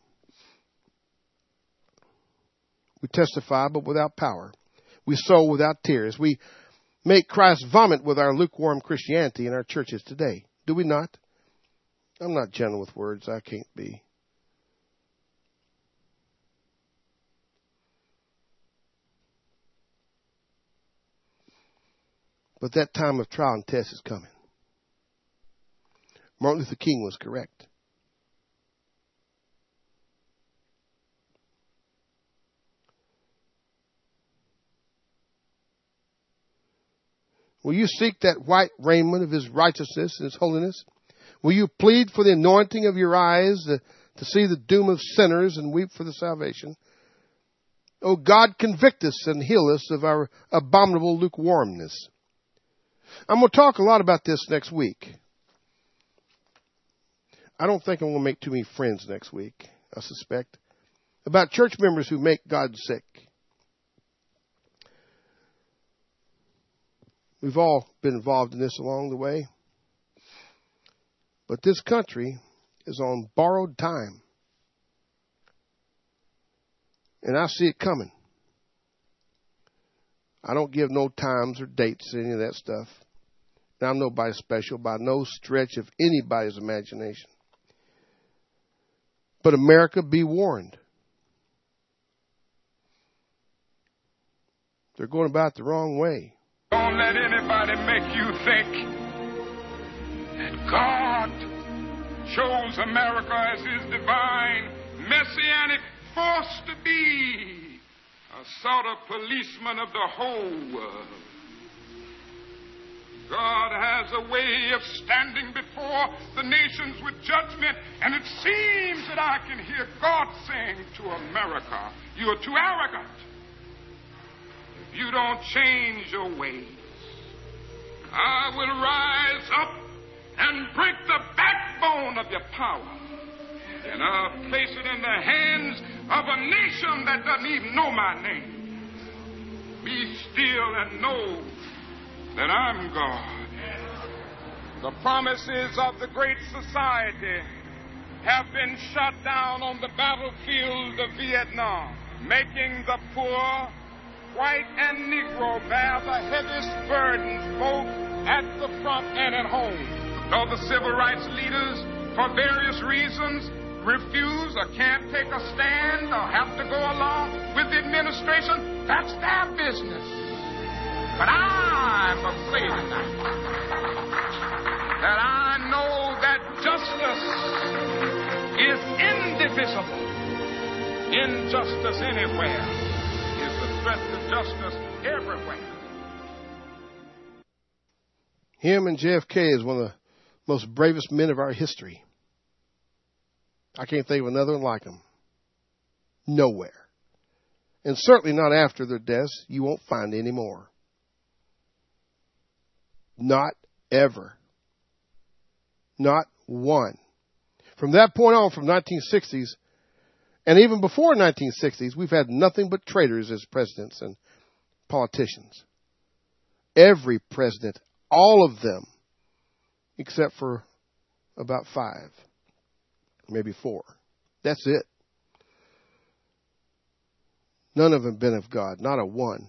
We testify, but without power. We sow without tears. We make Christ vomit with our lukewarm Christianity in our churches today. Do we not? I'm not gentle with words. I can't be. But that time of trial and test is coming. Martin Luther King was correct. Will you seek that white raiment of his righteousness and his holiness? Will you plead for the anointing of your eyes to, to see the doom of sinners and weep for the salvation? Oh, God, convict us and heal us of our abominable lukewarmness. I'm going to talk a lot about this next week. I don't think I'm going to make too many friends next week, I suspect, about church members who make God sick. We've all been involved in this along the way. But this country is on borrowed time. And I see it coming. I don't give no times or dates or any of that stuff. And I'm nobody special by no stretch of anybody's imagination. But America, be warned. They're going about the wrong way. Don't let anybody make you think that God chose America as his divine, messianic force to be a sort of policeman of the whole world. God has a way of standing before the nations with judgment, and it seems that I can hear God saying to America, "You're too arrogant. If you don't change your ways, I will rise up and break the backbone of your power, and I'll place it in the hands of a nation that doesn't even know my name. Be still and know that I'm God." The promises of the Great Society have been shot down on the battlefield of Vietnam, making the poor, white and Negro, bear the heaviest burdens both at the front and at home. Though the civil rights leaders, for various reasons, refuse or can't take a stand or have to go along with the administration, that's their business. But I'm afraid that I know that justice is indivisible. Injustice anywhere is the threat to justice everywhere. Him and J F K is one of the most bravest men of our history. I can't think of another one like him. Nowhere. And certainly not after their deaths. You won't find any more. Not ever. Not one. From that point on, from nineteen sixties, and even before nineteen sixties, we've had nothing but traitors as presidents and politicians. Every president, all of them, except for about five, maybe four. That's it. None of them been of God, not a one.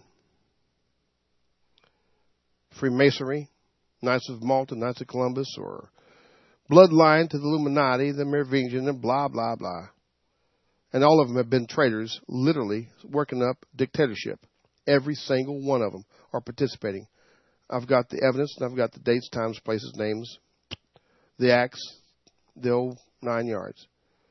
Freemasonry, Knights of Malta, Knights of Columbus, or bloodline to the Illuminati, the Merovingian, and blah, blah, blah. And all of them have been traitors, literally working up dictatorship. Every single one of them are participating. I've got the evidence, and I've got the dates, times, places, names, the acts, the old nine yards.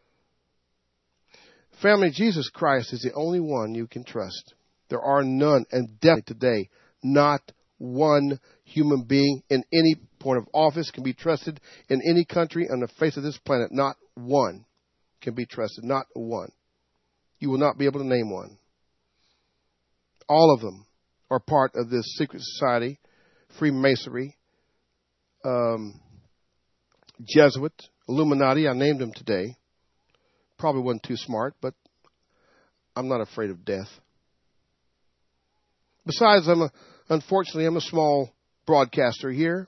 Family, Jesus Christ is the only one you can trust. There are none, and definitely today, not one human being in any point of office can be trusted in any country on the face of this planet. Not one can be trusted. Not one. You will not be able to name one. All of them are part of this secret society, Freemasonry, um, Jesuit, Illuminati. I named them today. Probably wasn't too smart, but I'm not afraid of death. Besides, I'm a, unfortunately, I'm a small broadcaster here.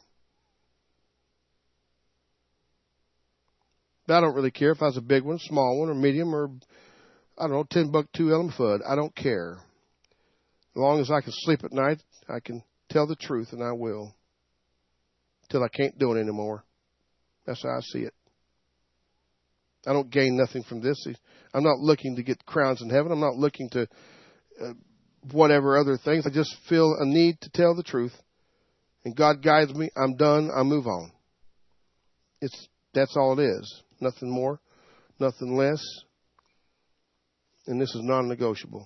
But I don't really care if I was a big one, small one, or medium, or, I don't know, ten buck two Ellen Fudd. I don't care. As long as I can sleep at night, I can tell the truth, and I will. Till I can't do it anymore. That's how I see it. I don't gain nothing from this. I'm not looking to get crowns in heaven. I'm not looking to uh, whatever other things. I just feel a need to tell the truth. And God guides me. I'm done. I move on. It's that's all it is. Nothing more, nothing less. And this is non-negotiable.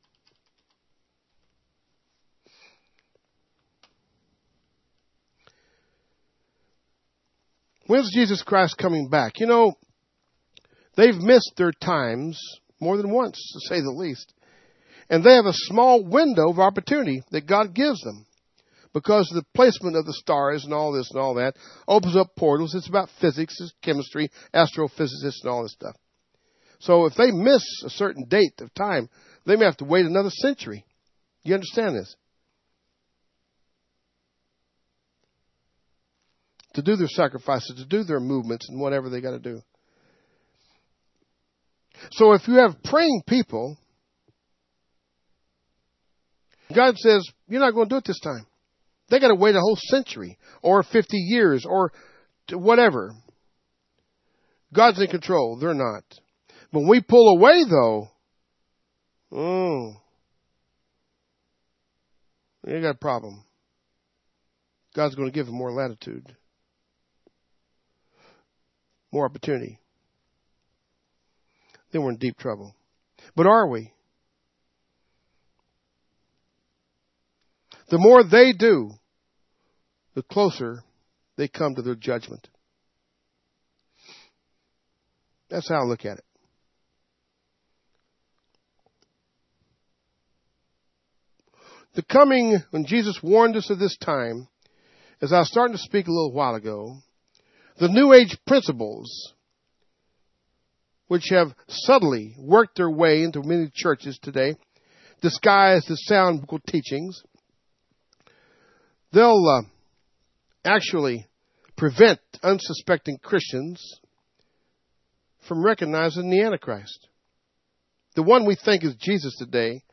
When's Jesus Christ coming back? You know, they've missed their times more than once, to say the least. And they have a small window of opportunity that God gives them. Because of the placement of the stars and all this and all that opens up portals. It's about physics, it's chemistry, astrophysicists and all this stuff. So if they miss a certain date of time, they may have to wait another century. You understand this? To do their sacrifices, to do their movements and whatever they got to do. So if you have praying people, God says, you're not going to do it this time. They got to wait a whole century or fifty years or whatever. God's in control. They're not. When we pull away, though, oh, you got a problem. God's going to give them more latitude, more opportunity. Then we're in deep trouble. But are we? The more they do, the closer they come to their judgment. That's how I look at it. The coming, when Jesus warned us of this time, as I was starting to speak a little while ago, the New Age principles, which have subtly worked their way into many churches today, disguised as sound biblical teachings, they'll uh, actually prevent unsuspecting Christians from recognizing the Antichrist. The one we think is Jesus today,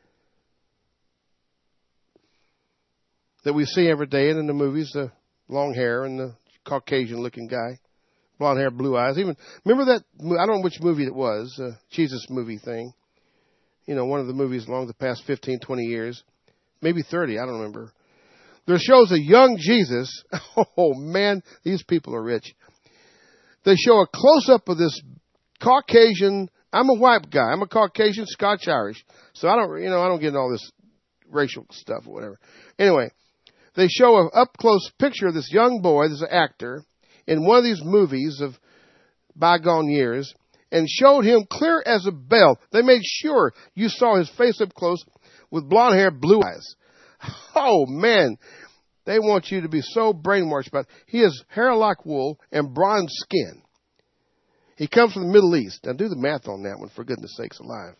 that we see every day and in the movies, the long hair and the Caucasian-looking guy, blonde hair, blue eyes. Even remember that? I don't know which movie it was, uh, Jesus movie thing. You know, one of the movies along the past fifteen, twenty years, maybe thirty. I don't remember. There shows a young Jesus. Oh, man, these people are rich. They show a close-up of this Caucasian. I'm a white guy. I'm a Caucasian, Scotch-Irish. So I don't, you know, I don't get into all this racial stuff or whatever. Anyway, they show an up-close picture of this young boy, this actor, in one of these movies of bygone years, and showed him clear as a bell. They made sure you saw his face up close with blonde hair, blue eyes. Oh, man, they want you to be so brainwashed about it. He has hair like wool and bronze skin. He comes from the Middle East. Now, do the math on that one, for goodness sakes alive.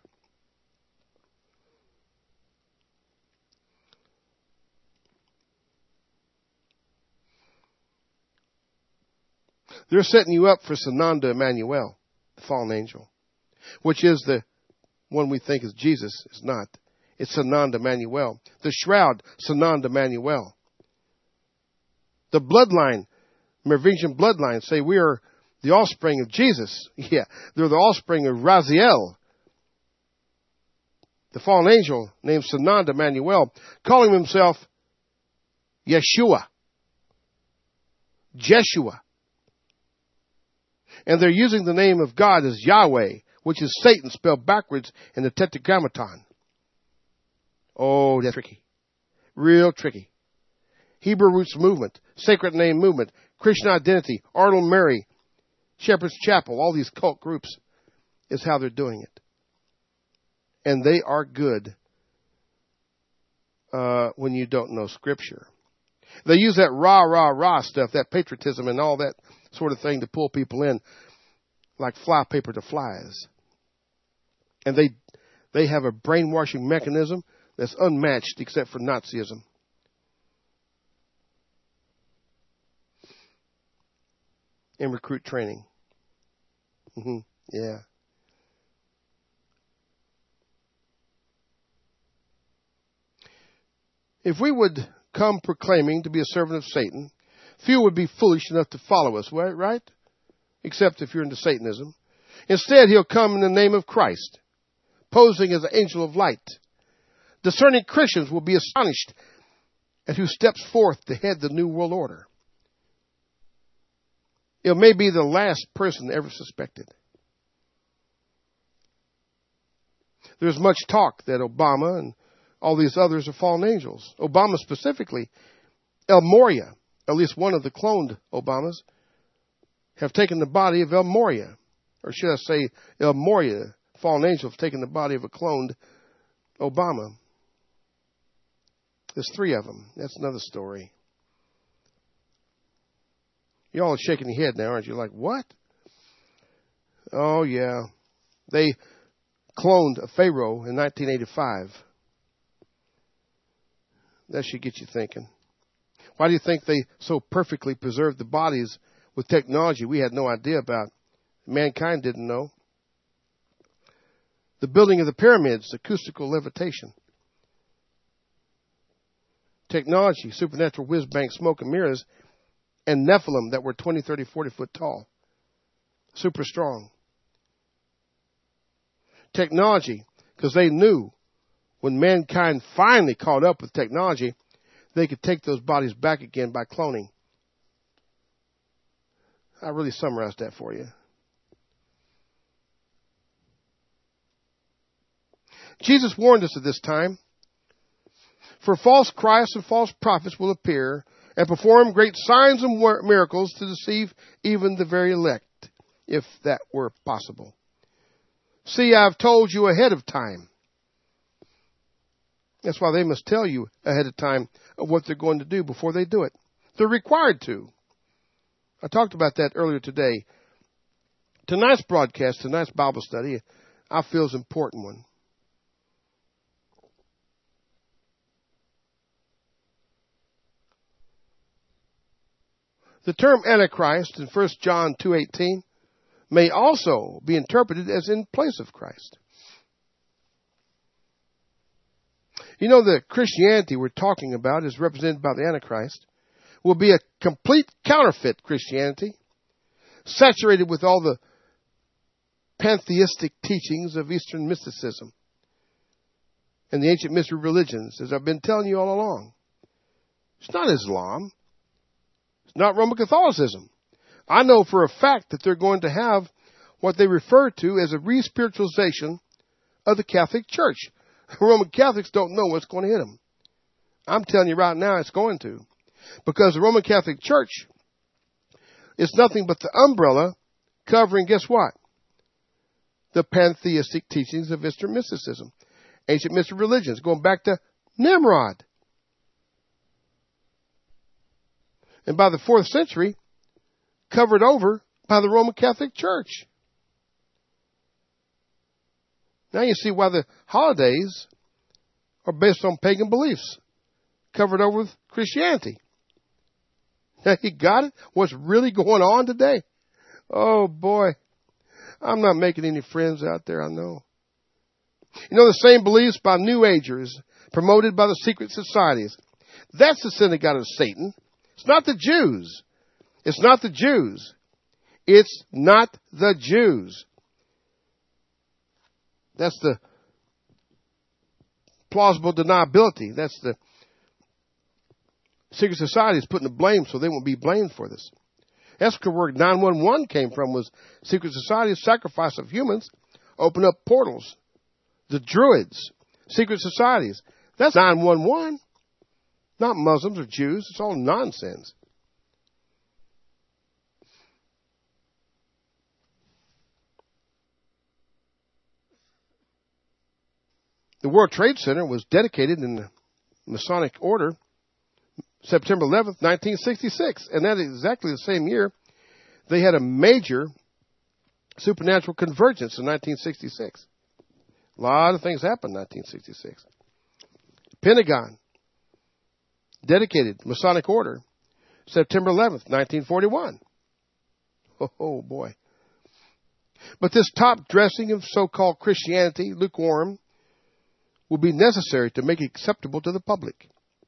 They're setting you up for Sananda Emmanuel, the fallen angel, which is the one we think is Jesus. It's not. It's Sananda Emmanuel. The shroud, Sananda Emmanuel. The bloodline, Merovingian bloodline, say we are the offspring of Jesus. Yeah, they're the offspring of Raziel, the fallen angel named Sananda Emmanuel, calling himself Yeshua. Jeshua. And they're using the name of God as Yahweh, which is Satan spelled backwards in the Tetragrammaton. Oh, that's tricky. Real tricky. Hebrew Roots Movement, Sacred Name Movement, Christian Identity, Arnold Mary, Shepherd's Chapel, all these cult groups is how they're doing it. And they are good uh, when you don't know Scripture. They use that rah, rah, rah stuff, that patriotism and all that sort of thing to pull people in like fly paper to flies. And they they have a brainwashing mechanism that's unmatched except for Nazism. And recruit training. Mm-hmm. Yeah. If we would come proclaiming to be a servant of Satan, few would be foolish enough to follow us, right? Except if you're into Satanism. Instead, he'll come in the name of Christ, posing as an angel of light. Discerning Christians will be astonished at who steps forth to head the New World Order. It may be the last person ever suspected. There's much talk that Obama and all these others are fallen angels. Obama specifically, El Moria, at least one of the cloned Obamas, have taken the body of El Moria. Or should I say El Moria, fallen angel, have taken the body of a cloned Obama. There's three of them. That's another story. You all are shaking your head now, aren't you? Like, what? Oh, yeah. They cloned a pharaoh in nineteen eighty-five. That should get you thinking. Why do you think they so perfectly preserved the bodies with technology we had no idea about? Mankind didn't know. The building of the pyramids, acoustical levitation. Technology, supernatural whiz-bang smoke and mirrors, and Nephilim that were twenty, thirty, forty foot tall. Super strong. Technology, because they knew when mankind finally caught up with technology, they could take those bodies back again by cloning. I really summarized that for you. Jesus warned us at this time, for false Christs and false prophets will appear and perform great signs and miracles to deceive even the very elect, if that were possible. See, I've told you ahead of time. That's why they must tell you ahead of time of what they're going to do before they do it. They're required to. I talked about that earlier today. Tonight's broadcast, tonight's Bible study, I feel is an important one. The term Antichrist in First John two eighteen may also be interpreted as in place of Christ. You know, the Christianity we're talking about is represented by the Antichrist will be a complete counterfeit Christianity, saturated with all the pantheistic teachings of Eastern mysticism and the ancient mystery religions, as I've been telling you all along. It's not Islam. It's not Roman Catholicism. I know for a fact that they're going to have what they refer to as a re-spiritualization of the Catholic Church. Roman Catholics don't know what's going to hit them. I'm telling you right now it's going to. Because the Roman Catholic Church is nothing but the umbrella covering, guess what? The pantheistic teachings of Eastern mysticism. Ancient mystery religions, going back to Nimrod. And by the fourth century, covered over by the Roman Catholic Church. Now you see why the holidays are based on pagan beliefs, covered over with Christianity. Now you got it? What's really going on today? Oh boy, I'm not making any friends out there, I know. You know, the same beliefs by New Agers, promoted by the secret societies. That's the synagogue of Satan. It's not the Jews. It's not the Jews. It's not the Jews. That's the plausible deniability. That's the secret societies putting the blame so they won't be blamed for this. That's where word nine one one came from, was secret societies, sacrifice of humans, open up portals. The Druids, secret societies. That's nine one one. not Muslims or Jews. It's all nonsense. The World Trade Center was dedicated in the Masonic Order September eleventh, nineteen sixty-six. And that is exactly the same year they had a major supernatural convergence in nineteen sixty-six. A lot of things happened in nineteen sixty-six. Pentagon, dedicated Masonic Order, September eleventh, nineteen forty-one. Oh, oh boy. But this top dressing of so-called Christianity, lukewarm, will be necessary to make it acceptable to the public.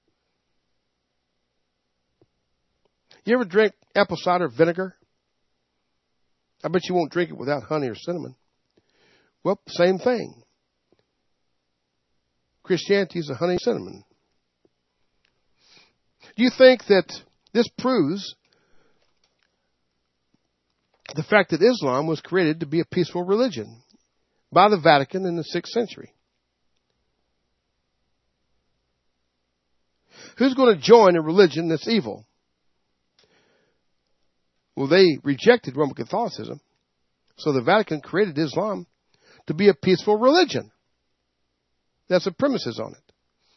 You ever drink apple cider vinegar? I bet you won't drink it without honey or cinnamon. Well, same thing. Christianity is a honey and cinnamon. Do you think that this proves the fact that Islam was created to be a peaceful religion by the Vatican in the sixth century? Who's going to join a religion that's evil? Well, they rejected Roman Catholicism, so the Vatican created Islam to be a peaceful religion. That's the premises on it.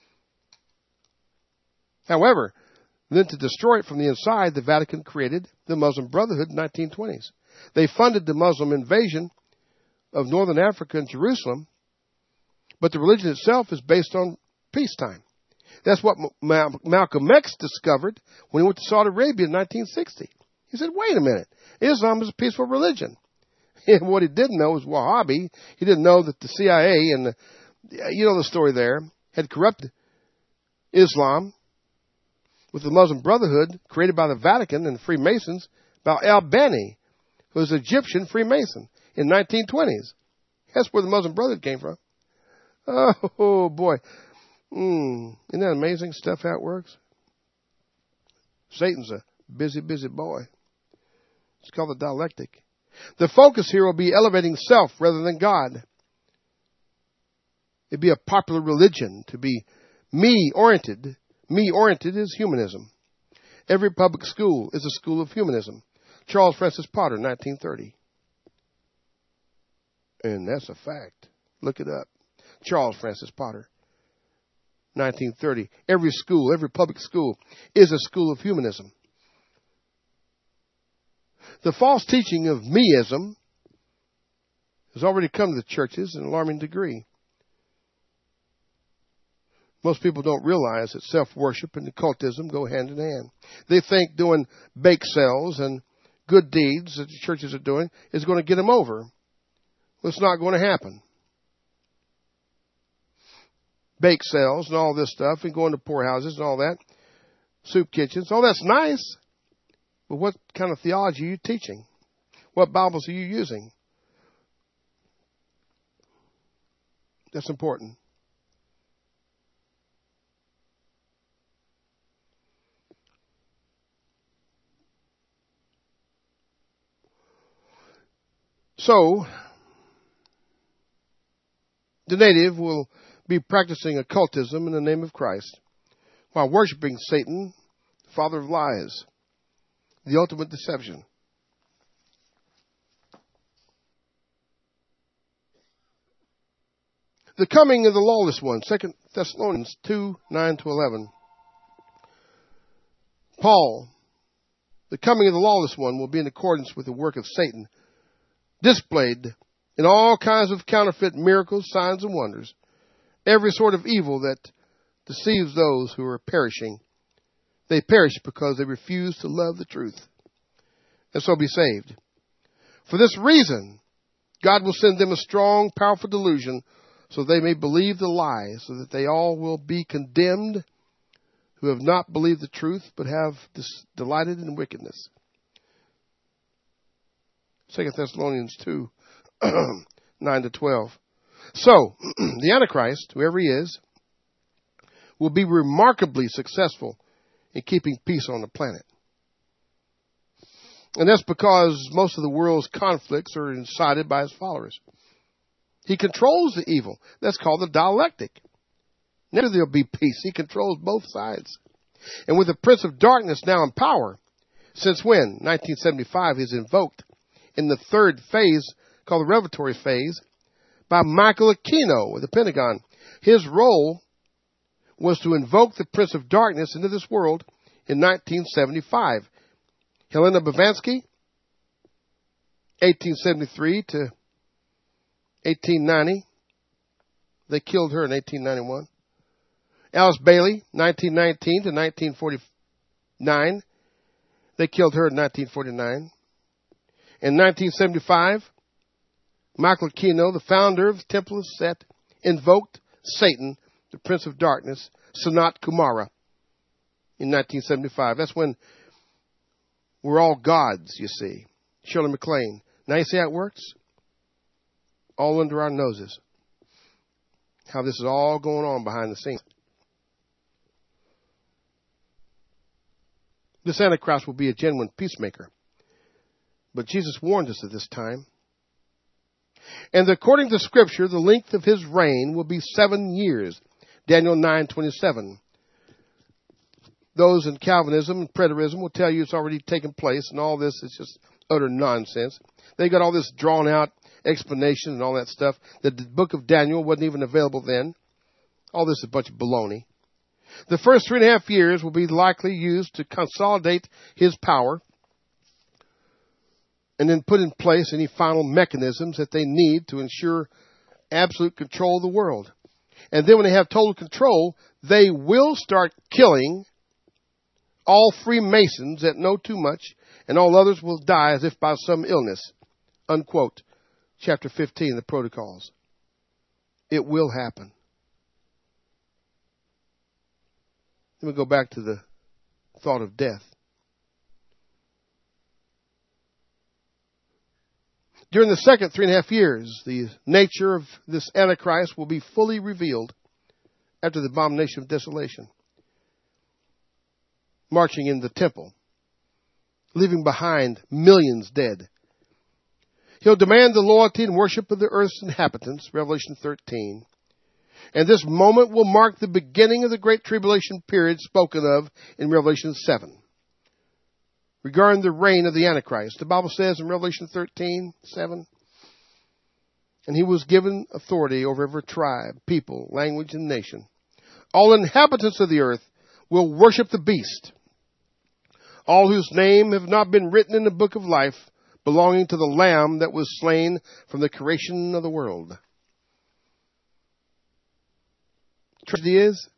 However, then to destroy it from the inside, the Vatican created the Muslim Brotherhood in the nineteen twenties. They funded the Muslim invasion of northern Africa and Jerusalem, but the religion itself is based on peacetime. That's what Malcolm X discovered when he went to Saudi Arabia in nineteen sixty. He said, wait a minute, Islam is a peaceful religion. And what he didn't know was Wahhabi. He didn't know that the C I A and the, you know the story there, had corrupted Islam with the Muslim Brotherhood created by the Vatican and the Freemasons by al-Bani, who was an Egyptian Freemason in nineteen twenties. That's where the Muslim Brotherhood came from. Oh, boy. Mm, isn't that amazing stuff, how it works? Satan's a busy, busy boy. It's called the dialectic. The focus here will be elevating self rather than God. It'd be a popular religion to be me-oriented. Me-oriented is humanism. Every public school is a school of humanism. Charles Francis Potter, nineteen thirty. And that's a fact. Look it up. Charles Francis Potter, nineteen thirty. Every school, every public school is a school of humanism. The false teaching of meism has already come to the churches in an alarming degree. Most people don't realize that self-worship and occultism go hand in hand. They think doing bake sales and good deeds that the churches are doing is going to get them over. Well, it's not going to happen. Bake sales and all this stuff and going to poorhouses and all that, soup kitchens, all that's nice. But what kind of theology are you teaching? What Bibles are you using? That's important. So, the native will be practicing occultism in the name of Christ while worshiping Satan, the father of lies, the ultimate deception. The coming of the lawless one, Second Thessalonians two, nine to eleven. Paul, the coming of the lawless one will be in accordance with the work of Satan, displayed in all kinds of counterfeit miracles, signs, and wonders, every sort of evil that deceives those who are perishing. They perish because they refuse to love the truth and so be saved. For this reason, God will send them a strong, powerful delusion so they may believe the lie, so that they all will be condemned who have not believed the truth but have delighted in wickedness. Second Thessalonians two, nine to twelve. So, the Antichrist, whoever he is, will be remarkably successful in keeping peace on the planet. And that's because most of the world's conflicts are incited by his followers. He controls the evil. That's called the dialectic. Never there'll be peace. He controls both sides. And with the prince of darkness now in power, since when? nineteen seventy-five is invoked in the third phase, called the revelatory phase, by Michael Aquino of the Pentagon. His role was to invoke the prince of darkness into this world in nineteen seventy-five. Helena Blavatsky, eighteen seventy-three to eighteen ninety. They killed her in eighteen ninety-one. Alice Bailey, nineteen nineteen to nineteen forty-nine. They killed her in nineteen forty-nine. In nineteen seventy-five, Michael Aquino, the founder of the Temple of Set, invoked Satan, the prince of darkness, Sanat Kumara, in nineteen seventy-five. That's when we're all gods, you see. Shirley MacLaine. Now you see how it works? All under our noses. How this is all going on behind the scenes. This Antichrist will be a genuine peacemaker. But Jesus warned us at this time. And according to Scripture, the length of his reign will be seven years. Daniel nine twenty-seven. Those in Calvinism and preterism will tell you it's already taken place, and all this is just utter nonsense. They got all this drawn out explanation and all that stuff. That the book of Daniel wasn't even available then. All this is a bunch of baloney. The first three and a half years will be likely used to consolidate his power and then put in place any final mechanisms that they need to ensure absolute control of the world. And then when they have total control, they will start killing all Freemasons that know too much, and all others will die as if by some illness. Unquote. Chapter fifteen, the Protocols. It will happen. Let me go back to the thought of death. During the second three and a half years, the nature of this Antichrist will be fully revealed after the abomination of desolation, marching in the temple, leaving behind millions dead. He'll demand the loyalty and worship of the earth's inhabitants, Revelation thirteen. And this moment will mark the beginning of the Great Tribulation period spoken of in Revelation seven. Regarding the reign of the Antichrist, the Bible says in Revelation thirteen seven, and he was given authority over every tribe, people, language, and nation. All inhabitants of the earth will worship the beast, all whose name have not been written in the book of life, belonging to the Lamb that was slain from the creation of the world. Tragedy is,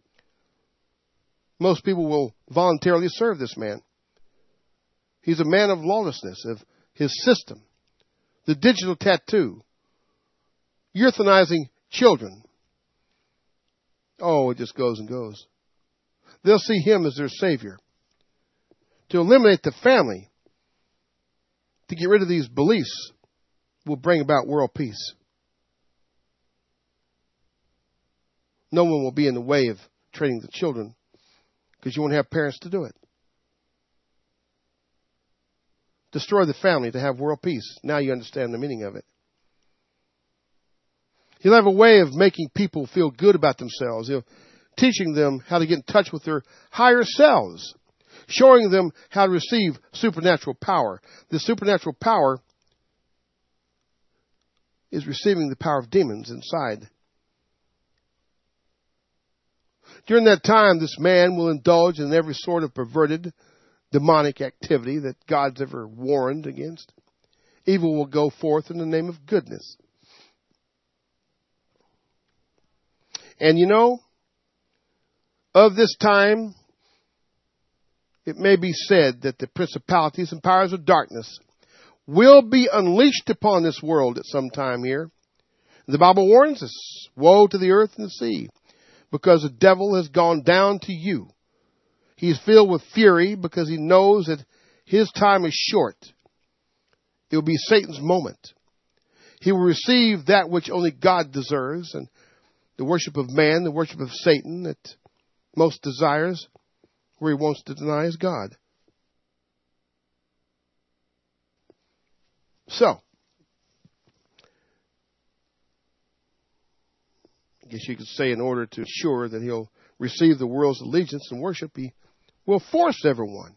most people will voluntarily serve this man. He's a man of lawlessness, of his system. The digital tattoo. Euthanizing children. Oh, it just goes and goes. They'll see him as their savior. To eliminate the family, to get rid of these beliefs, will bring about world peace. No one will be in the way of training the children because you won't have parents to do it. Destroy the family to have world peace. Now you understand the meaning of it. He'll have a way of making people feel good about themselves. He'll teaching them how to get in touch with their higher selves, showing them how to receive supernatural power. The supernatural power is receiving the power of demons inside. During that time, this man will indulge in every sort of perverted, demonic activity that God's ever warned against. Evil will go forth in the name of goodness. And you know, of this time, it may be said that the principalities and powers of darkness will be unleashed upon this world at some time here. The Bible warns us, woe to the earth and the sea, because the devil has gone down to you. He is filled with fury because he knows that his time is short. It will be Satan's moment. He will receive that which only God deserves, and the worship of man, the worship of Satan that most desires, where he wants to deny his God. So, I guess you could say in order to ensure that he'll receive the world's allegiance and worship, he will force everyone.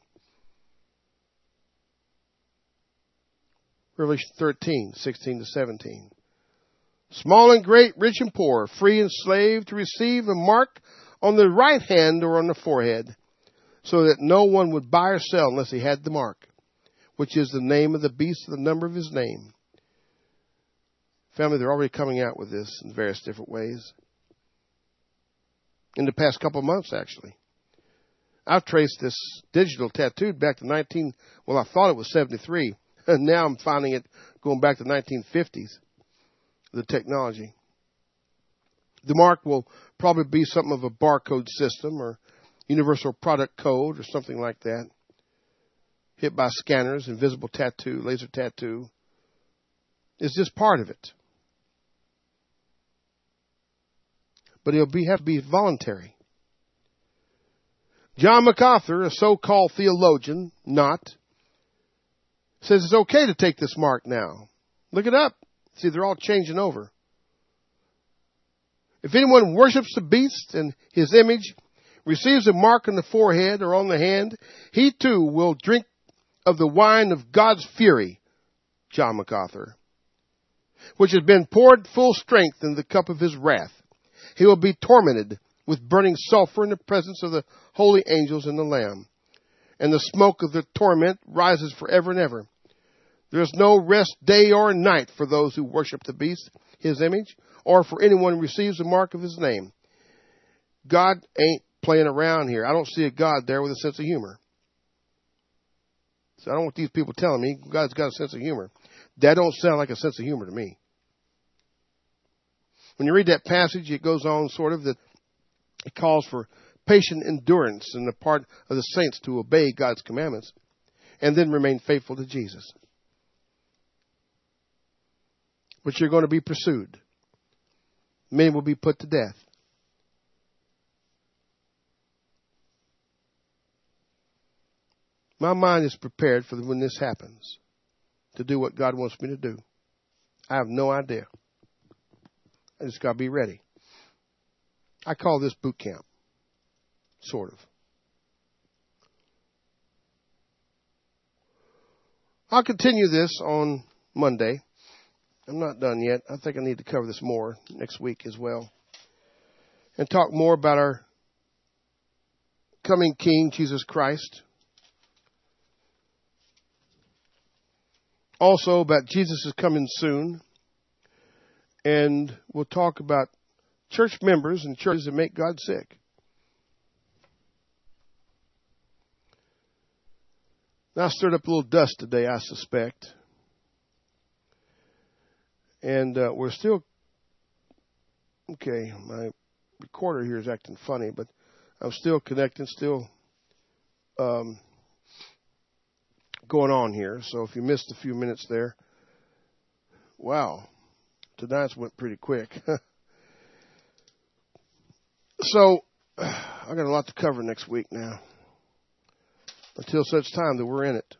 Revelation thirteen, sixteen to seventeen. Small and great, rich and poor, free and slave, to receive a mark on the right hand or on the forehead, so that no one would buy or sell unless he had the mark, which is the name of the beast and the number of his name. Family, they're already coming out with this in various different ways. In the past couple of months, actually. I've traced this digital tattoo back to nineteen, well, I thought it was seventy-three. And now I'm finding it going back to nineteen fifties, the technology. The mark will probably be something of a barcode system or universal product code or something like that. Hit by scanners, invisible tattoo, laser tattoo. It's just part of it. But it'll be, have to be voluntary. John MacArthur, a so-called theologian, not, says it's okay to take this mark now. Look it up. See, they're all changing over. If anyone worships the beast and his image, receives a mark on the forehead or on the hand, he too will drink of the wine of God's fury, John MacArthur, which has been poured full strength in the cup of his wrath. He will be tormented with burning sulfur in the presence of the holy angels and the Lamb. And the smoke of the torment rises forever and ever. There is no rest day or night for those who worship the beast, his image, or for anyone who receives the mark of his name. God ain't playing around here. I don't see a God there with a sense of humor. So I don't want these people telling me God's got a sense of humor. That don't sound like a sense of humor to me. When you read that passage, it goes on sort of that it calls for patient endurance on the part of the saints to obey God's commandments and then remain faithful to Jesus. But you're going to be pursued. Many will be put to death. My mind is prepared for when this happens to do what God wants me to do. I have no idea. I just got to be ready. I call this boot camp. Sort of. I'll continue this on Monday. I'm not done yet. I think I need to cover this more next week as well. And talk more about our coming King, Jesus Christ. Also about Jesus is coming soon. And we'll talk about church members and churches that make God sick. Now, I stirred up a little dust today, I suspect. And uh, we're still... Okay, my recorder here is acting funny, but I'm still connecting, still um, going on here. So if you missed a few minutes there, wow, tonight's went pretty quick. So I got a lot to cover next week now. Until such time that we're in it.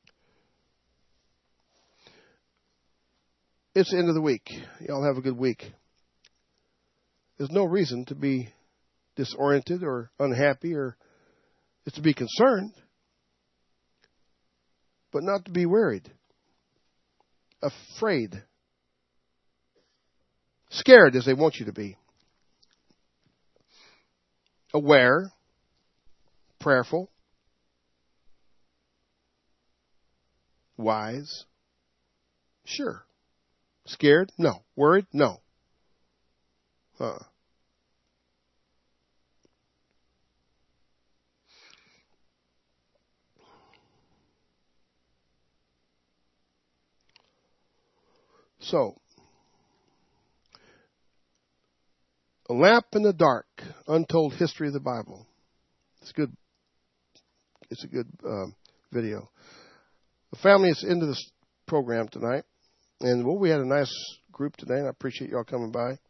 It's the end of the week. Y'all have a good week. There's no reason to be disoriented or unhappy or it's to be concerned, but not to be worried, afraid, scared as they want you to be, aware, prayerful, wise, sure. Scared? No. Worried? No. Uh-uh. So, A Lamp in the Dark, Untold History of the Bible. It's good. It's a good um, video. The family is into this program tonight. And, well, we had a nice group today, and I appreciate y'all coming by.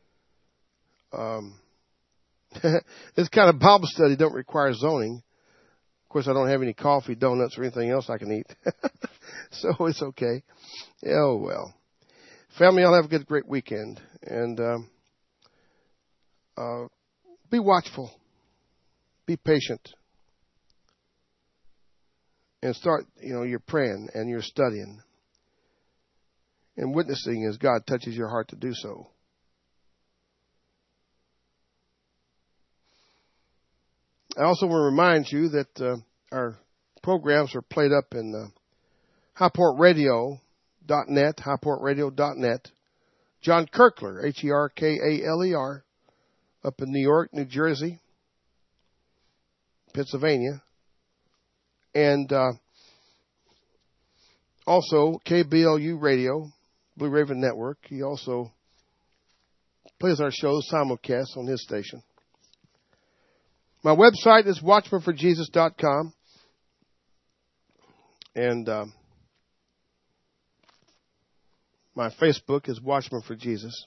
Um, this kind of Bible study don't require zoning. Of course, I don't have any coffee, donuts, or anything else I can eat. So it's okay. Oh, well. Family, y'all have a good, great weekend. And um, uh, Be watchful. Be patient. And start, you know, you're praying and you're studying and witnessing as God touches your heart to do so. I also want to remind you that uh, our programs are played up in uh, high port radio dot net, high port radio dot net. John Kerkler, H E R K A L E R, up in New York, New Jersey, Pennsylvania. And uh, also K B L U Radio, Blue Raven Network. He also plays our shows simulcast on his station. My website is watchman for jesus dot com. And um, my Facebook is Watchman for Jesus.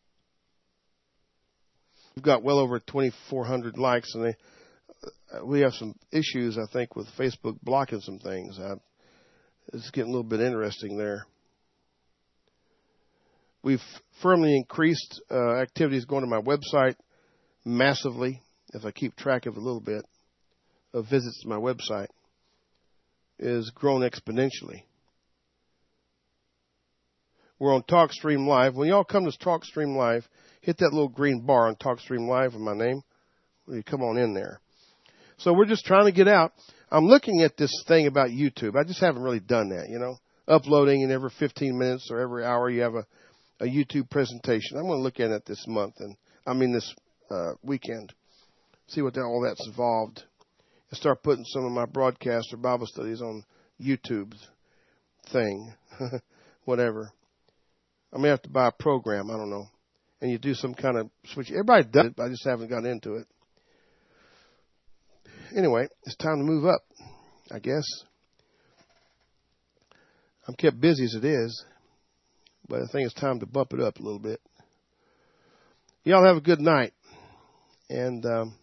We've got well over twenty-four hundred likes, and they, uh, we have some issues, I think, with Facebook blocking some things. I, it's getting a little bit interesting there. We've firmly increased uh, activities going to my website massively, if I keep track of a little bit, of visits to my website, is grown exponentially. We're on TalkStream Live. When y'all come to TalkStream Live, hit that little green bar on TalkStream Live with my name. You come on in there. So we're just trying to get out. I'm looking at this thing about YouTube. I just haven't really done that, you know, uploading, and every fifteen minutes or every hour you have a, a YouTube presentation. I'm going to look at it this month, and I mean this uh, weekend, see what that, all that's involved, and start putting some of my broadcasts or Bible studies on YouTube thing, whatever. I may have to buy a program, I don't know, and you do some kind of switch. Everybody does it, but I just haven't got into it. Anyway, it's time to move up, I guess. I'm kept busy as it is, but I think it's time to bump it up a little bit. Y'all have a good night. And um,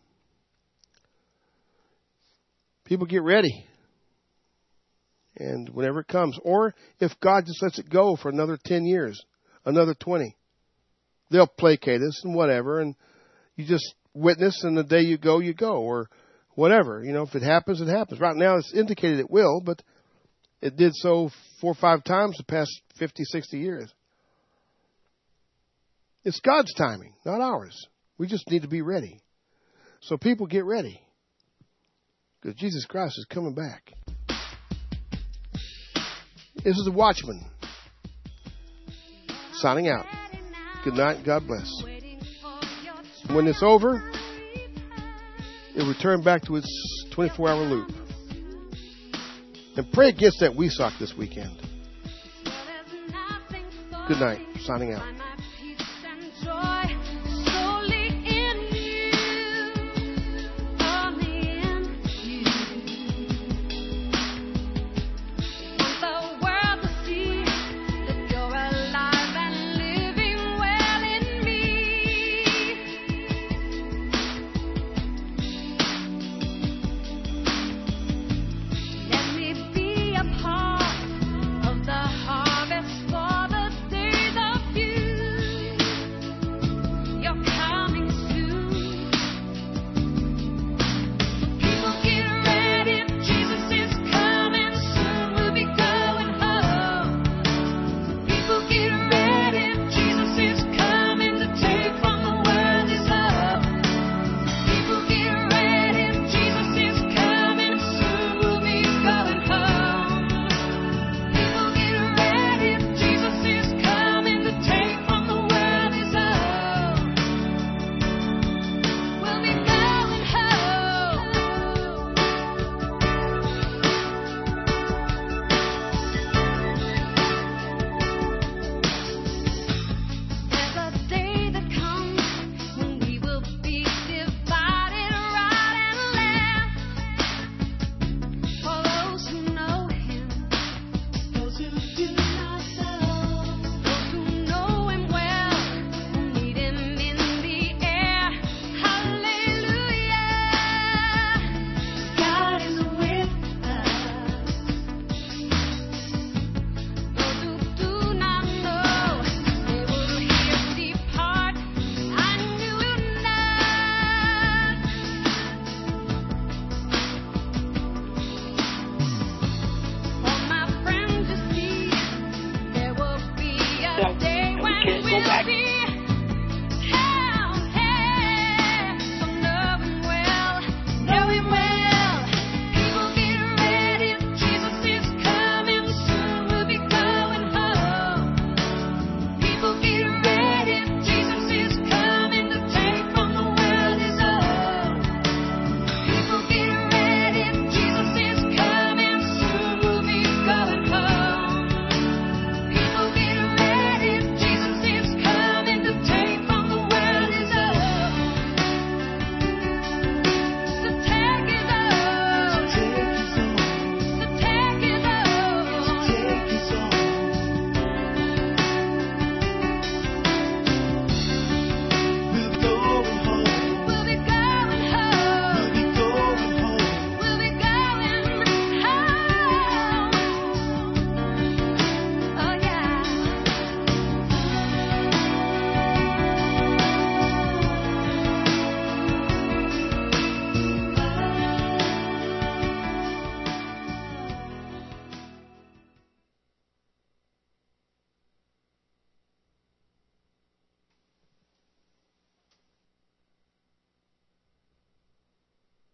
people get ready. And whenever it comes, or if God just lets it go for another ten years, another twenty, they'll placate us and whatever, and you just witness, and the day you go, you go, or whatever. You know, if it happens, it happens. Right now, it's indicated it will, but it did so four or five times the past fifty, sixty years. It's God's timing, not ours. We just need to be ready. So people get ready, because Jesus Christ is coming back. This is the Watchman, signing out. Good night and God bless. When it's over, it'll return back to its twenty-four hour loop. And pray against that Weesock this weekend. Good night. Signing out.